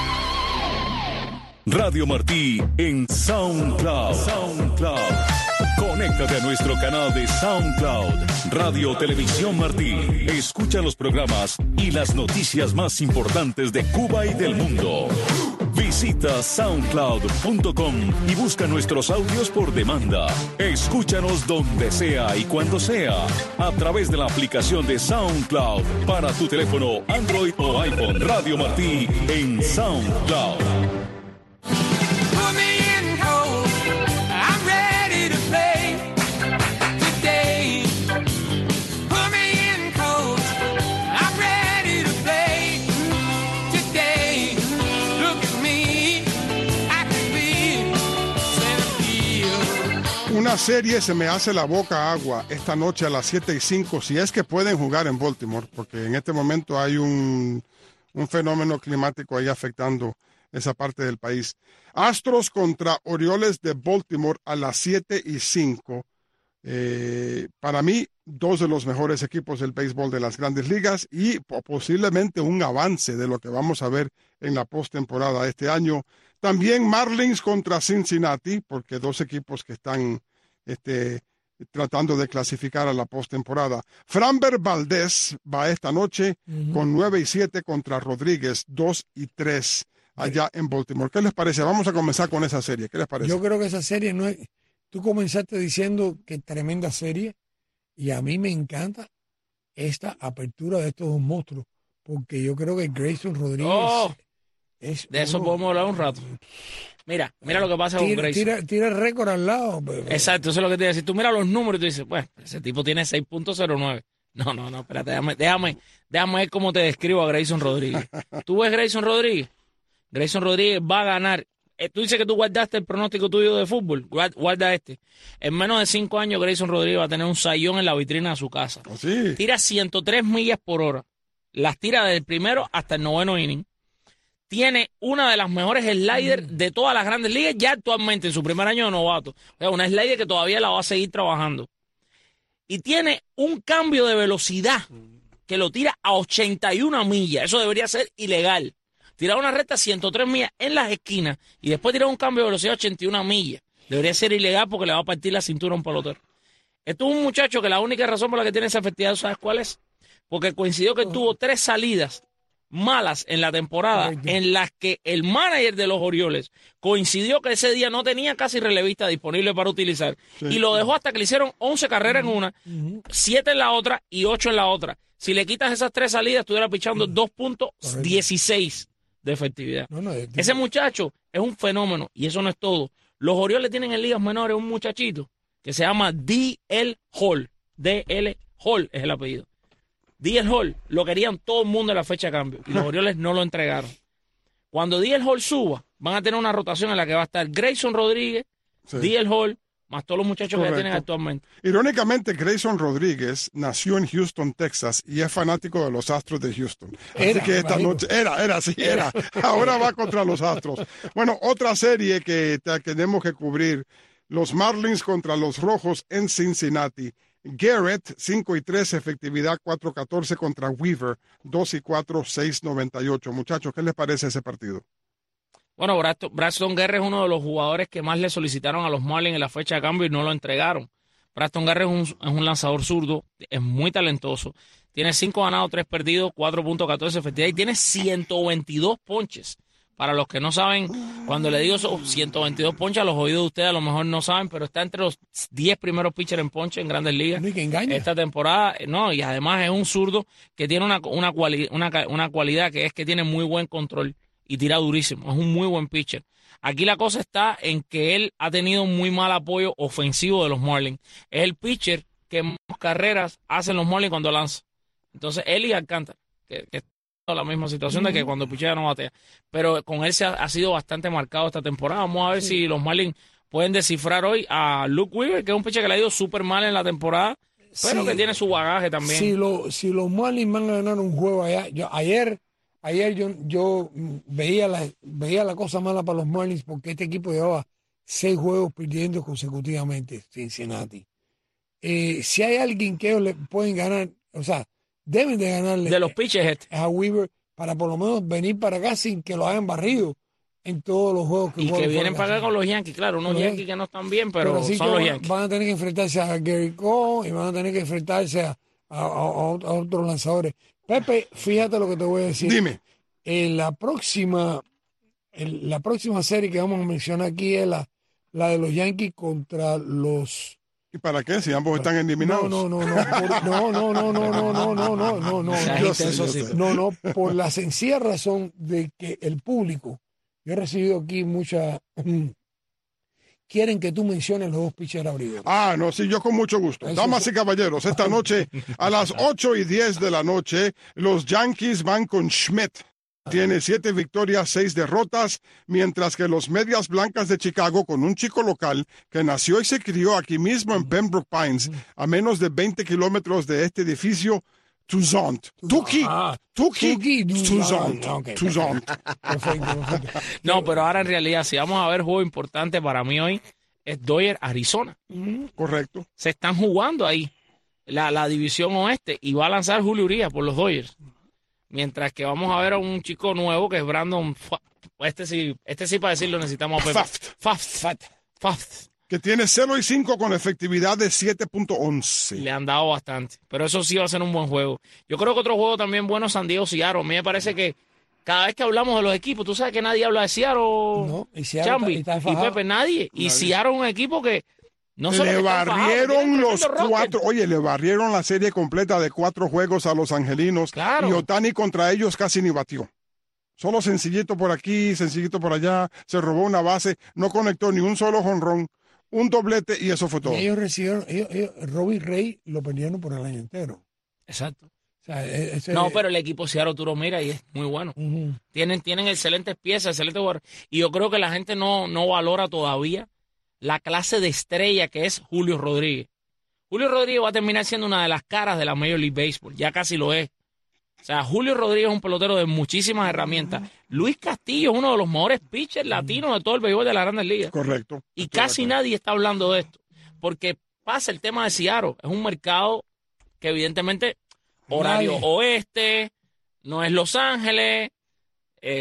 Radio Martí en SoundCloud. Conéctate a nuestro canal de SoundCloud, Radio Televisión Martí. Escucha los programas y las noticias más importantes de Cuba y del mundo. Visita soundcloud.com y busca nuestros audios por demanda. Escúchanos donde sea y cuando sea, a través de la aplicación de SoundCloud para tu teléfono Android o iPhone. Radio Martí en SoundCloud. Put me in cold. I'm ready to play today. Put me in cold. I'm ready to play today. Look at me. I can be center field. Una serie se me hace la boca agua esta noche a las 7:05, si es que pueden jugar en Baltimore, porque en este momento hay un fenómeno climático ahí afectando esa parte del país. Astros contra Orioles de Baltimore a las 7:05. Para mí, 2 de los mejores equipos del béisbol de las Grandes Ligas y posiblemente un avance de lo que vamos a ver en la postemporada este año. También Marlins contra Cincinnati, porque 2 equipos que están tratando de clasificar a la postemporada. Framber Valdez va esta noche con 9-7 contra Rodríguez, 2-3 allá en Baltimore. ¿Qué les parece? Vamos a comenzar con esa serie. ¿Qué les parece? Yo creo que esa serie no es... Tú comenzaste diciendo que tremenda serie y a mí me encanta esta apertura de estos 2 monstruos porque yo creo que Grayson Rodríguez es... De eso podemos hablar un rato. Mira lo que pasa con Grayson. Tira el récord al lado. Pero... Exacto, eso es lo que te iba a decir. Tú miras los números y tú dices, bueno, ese tipo tiene 6.09. No, espérate, déjame ver cómo te describo a Grayson Rodríguez. ¿Tú ves Grayson Rodríguez? Grayson Rodríguez va a ganar. Tú dices que tú guardaste el pronóstico tuyo de fútbol. Guarda este. En menos de 5 años, Grayson Rodríguez va a tener un sayón en la vitrina de su casa. ¿Oh, sí? Tira 103 millas por hora. Las tira del primero hasta el 9º inning. Tiene una de las mejores sliders de todas las Grandes Ligas ya actualmente en su primer año de novato. O sea, una slider que todavía la va a seguir trabajando. Y tiene un cambio de velocidad que lo tira a 81 millas. Eso debería ser ilegal. Tirar una recta a 103 millas en las esquinas y después tirar un cambio de velocidad a 81 millas. Debería ser ilegal porque le va a partir la cintura a un pelotero. Esto es un muchacho que la única razón por la que tiene esa efectividad, ¿sabes cuál es? Porque coincidió que tuvo 3 salidas malas en la temporada en las que el manager de los Orioles coincidió que ese día no tenía casi relevista disponible para utilizar y lo dejó hasta que le hicieron 11 carreras en una, 7 en la otra y 8 en la otra. Si le quitas esas 3 salidas, estuviera pichando 2.16 de efectividad. Ese muchacho es un fenómeno y eso no es todo. Los Orioles tienen en ligas menores un muchachito que se llama D.L. Hall. D.L. Hall es el apellido. D.L. Hall lo querían todo el mundo en la fecha de cambio y los Orioles no lo entregaron. Cuando D.L. Hall suba, van a tener una rotación en la que va a estar Grayson Rodríguez, D.L. Hall, más todos los muchachos que tienen actualmente. Irónicamente, Grayson Rodríguez nació en Houston, Texas, y es fanático de los Astros de Houston. Así que esta noche, era. Ahora va contra los Astros. Bueno, otra serie que tenemos que cubrir, los Marlins contra los Rojos en Cincinnati. Garrett, 5-3, efectividad 4-14 contra Weaver, 2-4, 6-98. Muchachos, ¿qué les parece ese partido? Bueno, Braxton Garrett es uno de los jugadores que más le solicitaron a los Marlins en la fecha de cambio y no lo entregaron. Braxton Garrett es un lanzador zurdo, es muy talentoso. Tiene 5 ganados, 3 perdidos, 4.14 efectividad y tiene 122 ponches. Para los que no saben, cuando le digo esos 122 ponches, a los oídos de ustedes a lo mejor no saben, pero está entre los 10 primeros pitchers en ponche en Grandes Ligas esta temporada. No, y además es un zurdo que tiene una cualidad que es que tiene muy buen control y tira durísimo. Es un muy buen pitcher. Aquí la cosa está en que él ha tenido muy mal apoyo ofensivo de los Marlins. Es el pitcher que más carreras hacen los Marlins cuando lanza. Entonces, él y Alcántara, que la misma situación de que cuando pichea no batea. Pero con él ha sido bastante marcado esta temporada. Vamos a ver si los Marlins pueden descifrar hoy a Luke Weaver, que es un pitcher que le ha ido súper mal en la temporada, pero que tiene su bagaje también. Si los Marlins van a ganar un juego allá, ayer yo veía la cosa mala para los Marlins porque este equipo llevaba 6 juegos perdiendo consecutivamente, Cincinnati. Si hay alguien que ellos le pueden ganar, o sea, deben de ganarle de los pitchers a Weaver para por lo menos venir para acá sin que lo hayan barrido en todos los juegos que juegan. Y que vienen para acá con los Yankees, claro, unos Yankees que no están bien, pero son los Yankees. Van a tener que enfrentarse a Gary Cole y van a tener que enfrentarse a otros lanzadores. Pepe, fíjate lo que te voy a decir. Dime. La próxima serie que vamos a mencionar aquí es la de los Yankees contra los... ¿Y para qué? Si ambos están eliminados. No, por la sencilla razón de que el público, yo he recibido aquí quieren que tú menciones los 2 pitchers abridores. No, sí, yo con mucho gusto. Damas y caballeros, esta noche a las 8:10 de la noche, los Yankees van con Schmidt. Tiene 7 victorias, 6 derrotas, mientras que los Medias Blancas de Chicago, con un chico local que nació y se crió aquí mismo en Pembroke Pines, a menos de 20 kilómetros de este edificio, Toussaint. Toussaint. Perfecto. No, pero ahora en realidad, si vamos a ver juego importante para mí hoy, es Dodgers Arizona. Correcto. Se están jugando ahí la división oeste y va a lanzar Julio Urias por los Dodgers. Mientras que vamos a ver a un chico nuevo que es Brandon. Este sí para decirlo necesitamos a Pfaff. Que tiene 0-5 con efectividad de 7.11. Le han dado bastante. Pero eso sí va a ser un buen juego. Yo creo que otro juego también bueno es San Diego Seattle. A mí me parece que cada vez que hablamos de los equipos, tú sabes que nadie habla de Seattle. No, y Seattle y Pepe, nadie. Y Seattle es un equipo que no solo le barrieron los 4. Oye, le barrieron la serie completa de 4 juegos a los angelinos. Claro. Y Ohtani contra ellos casi ni batió. Solo sencillito por aquí, sencillito por allá. Se robó una base, no conectó ni un solo jonrón, un doblete y eso fue todo. Y ellos recibieron, Robbie Ray lo perdieron por el año entero. Exacto. O sea, no, pero el equipo Seattle tú lo miras y es muy bueno. Tienen excelentes piezas, excelentes jugadores. Y yo creo que la gente no valora todavía la clase de estrella que es Julio Rodríguez. Julio Rodríguez va a terminar siendo una de las caras de la Major League Baseball. Ya casi lo es. O sea, Julio Rodríguez es un pelotero de muchísimas herramientas. Luis Castillo es uno de los mejores pitchers latinos de todo el béisbol de las Grandes Ligas. Correcto. Y casi nadie está hablando de esto. Porque pasa el tema de Seattle. Es un mercado que evidentemente horario oeste, no es Los Ángeles,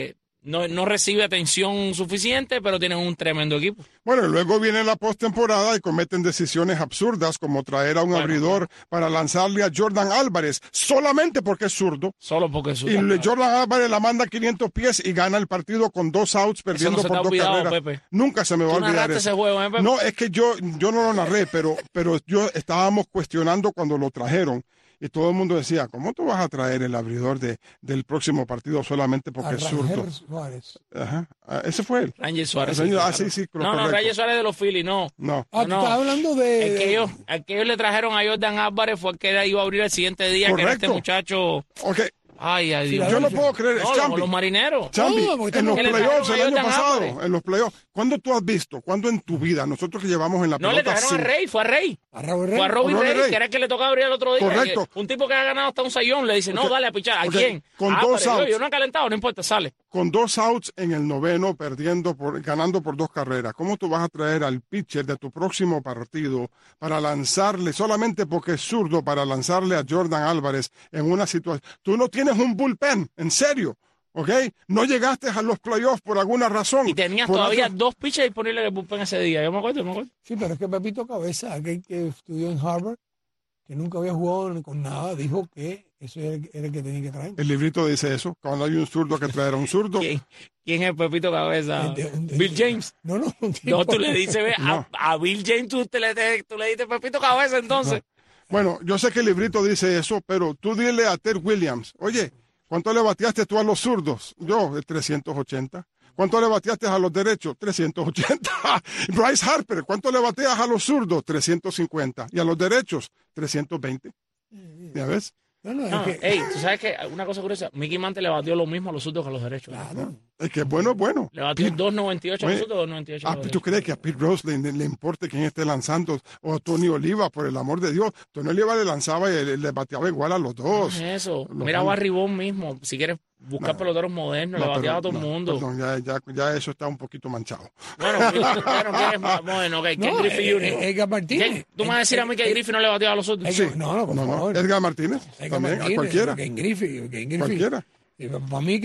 no recibe atención suficiente, pero tienen un tremendo equipo. Bueno, y luego viene la postemporada y cometen decisiones absurdas como traer a un abridor para lanzarle a Jordan Álvarez solamente porque es zurdo. Solo porque es Y zurdo. Jordan Álvarez la manda a 500 pies y gana el partido con 2 outs, perdiendo no se te por ha 2 olvidado, carreras. Pepe. Nunca se me va a ¿Tú olvidar narraste eso. ese juego, Pepe? No, es que yo no lo narré, pero yo estábamos cuestionando cuando lo trajeron. Y todo el mundo decía, ¿cómo tú vas a traer el abridor del próximo partido solamente porque es zurdo? Rangel Suárez. Ajá. Ese fue él. Rangel Suárez. Sí, No, correcto. Rangel Suárez de los Phillies, no. No. Ah, tú estás hablando de... El que ellos le trajeron a Jordan Álvarez fue el que iba a abrir el siguiente día, que era este Correcto. muchacho. Ok. Ay, Dios. Yo no puedo creer. No, Chambi, los marineros. Chambi, porque en los que le playoffs el trajeron a año Jordan pasado, Álvarez. en los playoffs, ¿cuándo tú has visto? ¿Cuándo en tu vida? Nosotros que llevamos en la No le pelota trajeron a Rey, fue a Rey. A Raúl Rey. Fue a Robbie Robbie Rey, Rey. que era el que le tocaba abrir el otro día. Correcto. Un tipo que ha ganado hasta un sayón le dice, no, Ok. dale a pichar. ¿A Ok. quién? Con Ah, 2 pero outs. yo no he calentado, no importa, sale. Con 2 outs en el noveno, ganando por 2 carreras. ¿Cómo tú vas a traer al pitcher de tu próximo partido para lanzarle, solamente porque es zurdo, para lanzarle a Jordan Álvarez en una situación? Tú no tienes un bullpen, en serio, ¿ok? No llegaste a los playoffs por alguna razón. Y tenías Por todavía algo- 2 pitchers disponibles en el bullpen ese día. Yo me acuerdo. Sí, pero es que Pepito Cabeza, aquel que estudió en Harvard, que nunca había jugado con nada, dijo que eso era el que tenía que traer. El librito dice eso, cuando hay un zurdo que traer a un zurdo. ¿Quién es Pepito Cabeza? Un- Bill James. No, No, tú le dices, ve, No. a Bill James tú le dices Pepito Cabeza entonces. Bueno, yo sé que el librito dice eso, pero tú dile a Ted Williams, oye, ¿cuánto le bateaste tú a los zurdos? Yo, 380. ¿Cuánto le bateaste a los derechos? 380. Bryce Harper, ¿cuánto le bateas a los zurdos? 350. Y a los derechos, 320. ¿Ya ves? No, No, es que, ey, tú sabes que una cosa curiosa, Mickey Mantle le batió lo mismo a los zurdos que a los derechos. Es que bueno es bueno. Le batió 2.98 a los Oye, zurdos, 2.98 a los ¿tú derechos. crees que a Pete Rose le importe quién esté lanzando? O a Tony Oliva, por el amor de Dios. Tony Oliva le lanzaba y le bateaba igual a los dos. No es eso. Los Mira a dos. Barry Bonds mismo. Si quieres buscar peloteros modernos, le No, bateaba a pero- todo el no, mundo. Perdón, ya eso está un poquito manchado. Bueno, ¿quién es más bueno? Ken Griffey Jr. Edgar Martínez. ¿Tú me vas a decir a mí que Griffey no le bateaba a los zurdos? Sí. No, por favor. Edgar Martínez, Edgar también, Martínez, a cualquiera. Ken Griffey. Cualquiera. Para mí,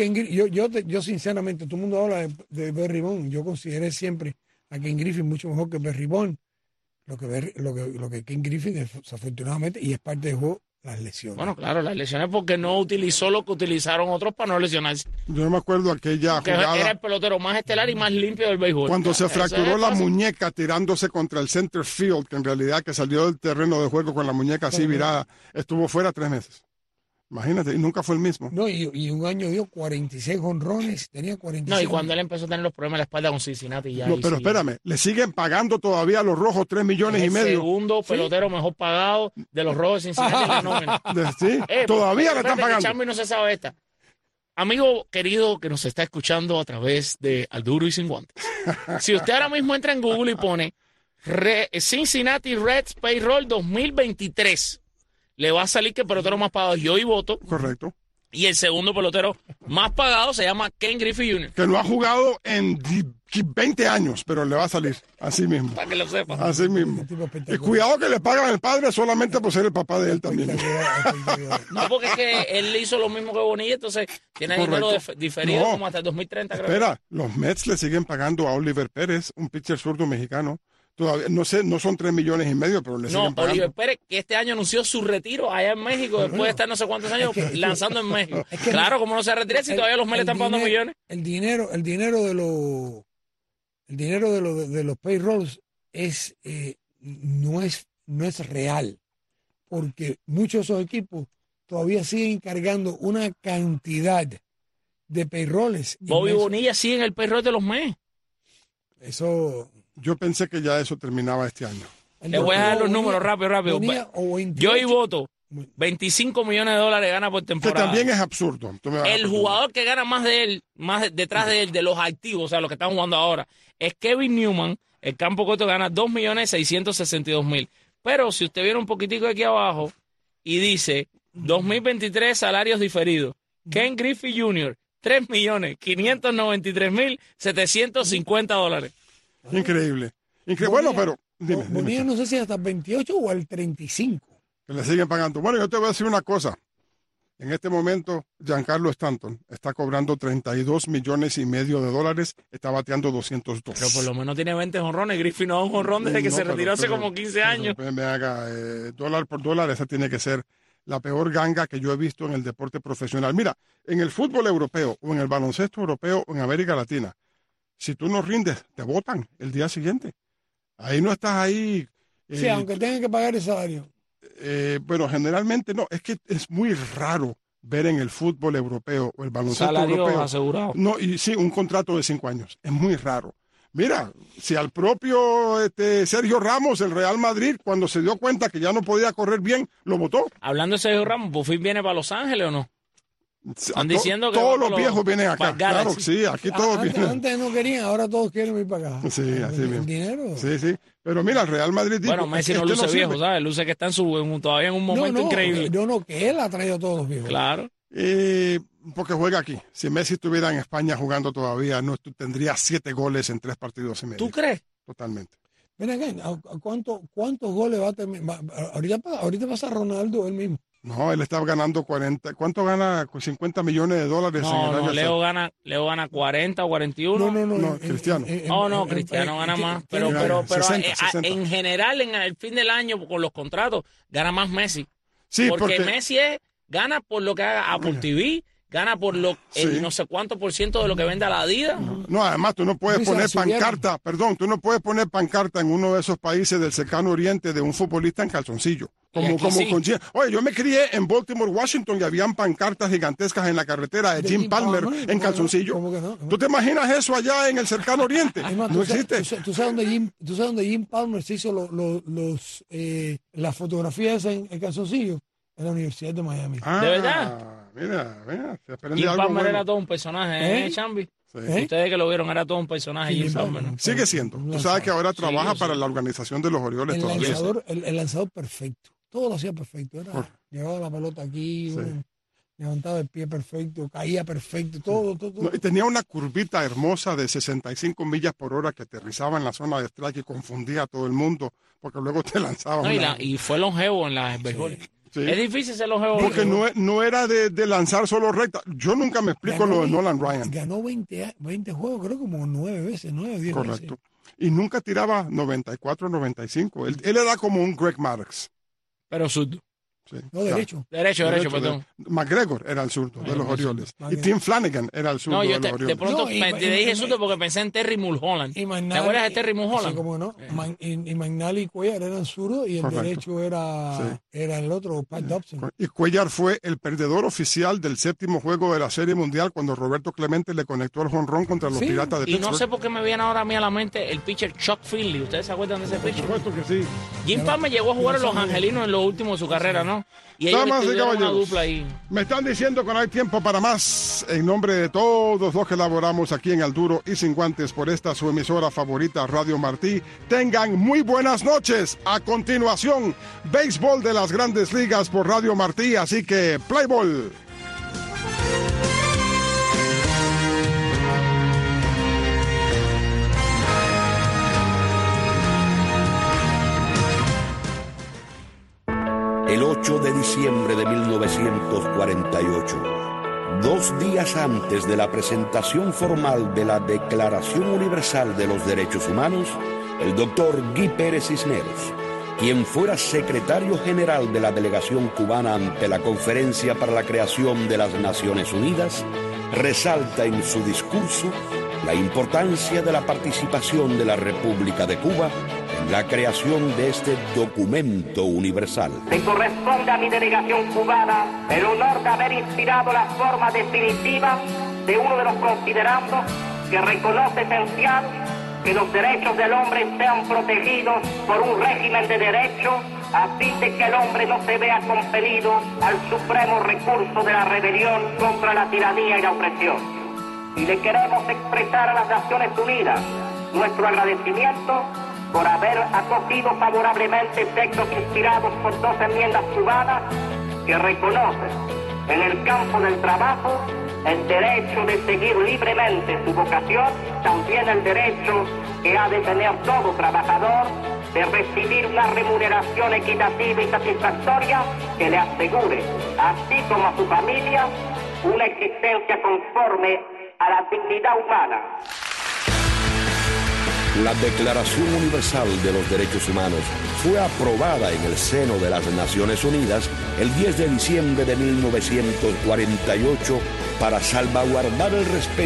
yo sinceramente, todo el mundo habla de Barry Bonds. Yo consideré siempre a Ken Griffey mucho mejor que Barry Bonds. Lo que Ken Griffey, desafortunadamente, y es parte del juego, las lesiones. Bueno, claro, las lesiones porque no utilizó lo que utilizaron otros para no lesionarse. Yo no me acuerdo aquella Que era jugada el pelotero más estelar y más limpio del béisbol. cuando se Eso fracturó es la fácil. muñeca tirándose contra el center field, que en realidad que salió del terreno de juego con la muñeca así virada, estuvo fuera 3 meses. Imagínate, y nunca fue el mismo. No, y un año dio 46 jonrones, tenía 46. No, y cuando él empezó a tener los problemas en la espalda con Cincinnati ya. No, ahí pero sí. espérame, le siguen pagando todavía a los rojos 3 millones Es y el medio. segundo pelotero mejor pagado de los Rojos de Cincinnati en la nómina. Sí, todavía le están espérate, que pagando. Chambi no se sabe esta. Amigo querido que nos está escuchando a través de Al Duro y Sin Guantes. Si usted ahora mismo entra en Google y pone Cincinnati Reds Payroll 2023, le va a salir que el pelotero más pagado es Joey Votto. Correcto. Y el segundo pelotero más pagado se llama Ken Griffey Jr. Que no ha jugado en 20 años, pero le va a salir así mismo. Para que lo sepa. Así mismo. Un tipo Y espectacular. cuidado que le pagan al padre solamente por ser el papá de él también. Espectacular. No, porque es que él hizo lo mismo que Bonilla, entonces tiene dinero Correcto. diferido No. como hasta el 2030, creo. Espera, los Mets le siguen pagando a Oliver Pérez, un pitcher zurdo mexicano. Todavía, no sé, no son 3 millones y medio, pero le No, siguen pagando. Oliver Pérez, que este año anunció su retiro allá en México, después de estar no sé cuántos años lanzando en México. es que Claro, como no se retira si todavía los Mets le están pagando millones. El dinero de los payrolls es no es real, porque muchos de esos equipos todavía siguen cargando una cantidad de payrolls. Bobby inmensos. Bonilla sigue en el perro de los Mets. Eso. Yo pensé que ya eso terminaba este año. Le voy a dar los números rápido. Bonilla o 28. Joey Votto, 25 millones de dólares gana por Que temporada. también es absurdo. Tú me vas a El perdonar. jugador que gana más de él, detrás de él, de los activos, o sea, los que están jugando ahora, es Kevin Newman. El campo corto gana 2.662.000. Pero si usted viene un poquitico aquí abajo y dice 2023 salarios diferidos, Ken Griffey Jr., 3.593.750 dólares. Increíble. Bonilla- Bueno, pero dime, Bonilla no sé si hasta el 28 o al 35. que le siguen pagando. Bueno, yo te voy a decir una cosa. En este momento, Giancarlo Stanton está cobrando $32.5 millones, está bateando 202. Pero por lo menos tiene 20 jonrones. Griffin no da un jonrón desde que se retiró hace como 15 años. Me haga dólar por dólar, esa tiene que ser la peor ganga que yo he visto en el deporte profesional. Mira, en el fútbol europeo o en el baloncesto europeo o en América Latina, si tú no rindes, te botan el día siguiente. Ahí no estás ahí. Sí, aunque tengan que pagar el salario. Bueno, generalmente no, es que es muy raro ver en el fútbol europeo o el baloncesto Salario europeo. asegurado. No, y sí, un contrato de 5 años. Es muy raro. Mira, si al propio Sergio Ramos, el Real Madrid, cuando se dio cuenta que ya no podía correr bien, lo votó. Hablando de Sergio Ramos, ¿Buffin viene para Los Ángeles o no? Están diciendo que todos los viejos vienen acá. Claro, sí, aquí todos vienen. Antes no querían, ahora todos quieren ir para acá. Sí, así mismo. ¿El dinero? Sí, sí. Pero mira, el Real Madrid dijo, bueno, Messi no luce viejo, ¿sabes? Luce que está todavía en un momento increíble. No, que él ha traído a todos los viejos. Claro. Porque juega aquí. Si Messi estuviera en España jugando todavía, no tendría 7 goles en 3 partidos y medio. ¿Tú crees? Totalmente. Ven acá, ¿cuántos goles va a terminar? Ahorita pasa Ronaldo él mismo. No, él está ganando 40. ¿Cuánto gana? $50 millones en el No, Leo gana 40 o 41. No, Cristiano. No, Cristiano gana más. Pero 60. En general, en el fin del año, con los contratos, gana más Messi. Sí, porque Messi gana por lo que haga Apple TV, gana por no sé cuánto por ciento de lo que vende a la Adidas. No, además tú no puedes poner pancarta, en uno de esos países del cercano oriente de un futbolista en calzoncillo. Oye, yo me crié en Baltimore, Washington, y habían pancartas gigantescas en la carretera de Jim Palmer en calzoncillo. ¿Cómo que no? ¿Tú te imaginas eso allá en el cercano oriente? Además, no existe. ¿Tú sabes dónde Jim Palmer se hizo las fotografías en calzoncillo? En la Universidad de Miami. ¿De verdad? Mira, se aprende Jim algo Palmer bueno. era todo un personaje, Chambi. Sí. Ustedes que lo vieron, era todo un personaje. Jim Palmer, ¿no? Sigue siendo. Tú sabes que ahora trabaja para la organización de los Orioles todavía. El lanzador perfecto. Todo lo hacía perfecto. Llevaba la pelota aquí, levantaba el pie perfecto, caía perfecto, todo. No, y tenía una curvita hermosa de 65 millas por hora que aterrizaba en la zona de strike y confundía a todo el mundo, porque luego te lanzaba. Y fue longevo en la béisbol. Sí. Es difícil ser longevo. Porque no era de lanzar solo recta. Yo nunca me explico lo de Nolan Ryan. Ganó 20 juegos, creo como 9 veces, 9 o 10 veces. Correcto. Y nunca tiraba 94, 95. Él era como un Greg Maddux. Pero zurdo. Sí, no, derecho, perdón. McGregor era el zurdo de los Orioles. Y Tim Flanagan era el zurdo de los Orioles. De pronto te dije zurdo porque pensé en Terry Mulholland. ¿Te acuerdas de Terry Mulholland? Sí, como no. Y McNally y Cuellar eran zurdos y el derecho era el otro, Pat Dobson. Y Cuellar fue el perdedor oficial del 7º juego de la Serie Mundial cuando Roberto Clemente le conectó el jonrón contra los Piratas de Pittsburgh. Y no sé por qué me viene ahora a mí a la mente el pitcher Chuck Finley. ¿Ustedes se acuerdan de ese pitcher? Por supuesto que sí. Jim Palmer llegó a jugar a los Angelinos en lo último de su carrera, ¿no? Y ellos tuvieron una dupla ahí. Me están diciendo que no hay tiempo para más. En nombre de todos los que laboramos aquí en Al Duro y Sin Guantes por esta su emisora favorita, Radio Martí, tengan muy buenas noches. A continuación, béisbol de las Grandes Ligas por Radio Martí, así que play ball. El 8 de diciembre de 1948, 2 días antes de la presentación formal de la Declaración Universal de los Derechos Humanos, el doctor Guy Pérez Cisneros, quien fuera secretario general de la delegación cubana ante la Conferencia para la Creación de las Naciones Unidas, resalta en su discurso la importancia de la participación de la República de Cuba en la creación de este documento universal. Me corresponde a mi delegación cubana el honor de haber inspirado la forma definitiva de uno de los considerandos que reconoce esencial que los derechos del hombre sean protegidos por un régimen de derecho a fin de que el hombre no se vea compelido al supremo recurso de la rebelión contra la tiranía y la opresión. Y le queremos expresar a las Naciones Unidas nuestro agradecimiento por haber acogido favorablemente textos inspirados por 2 enmiendas cubanas que reconocen en el campo del trabajo el derecho de seguir libremente su vocación, también el derecho que ha de tener todo trabajador de recibir una remuneración equitativa y satisfactoria que le asegure, así como a su familia, una existencia conforme a la dignidad humana. La Declaración Universal de los Derechos Humanos fue aprobada en el seno de las Naciones Unidas el 10 de diciembre de 1948 para salvaguardar el respeto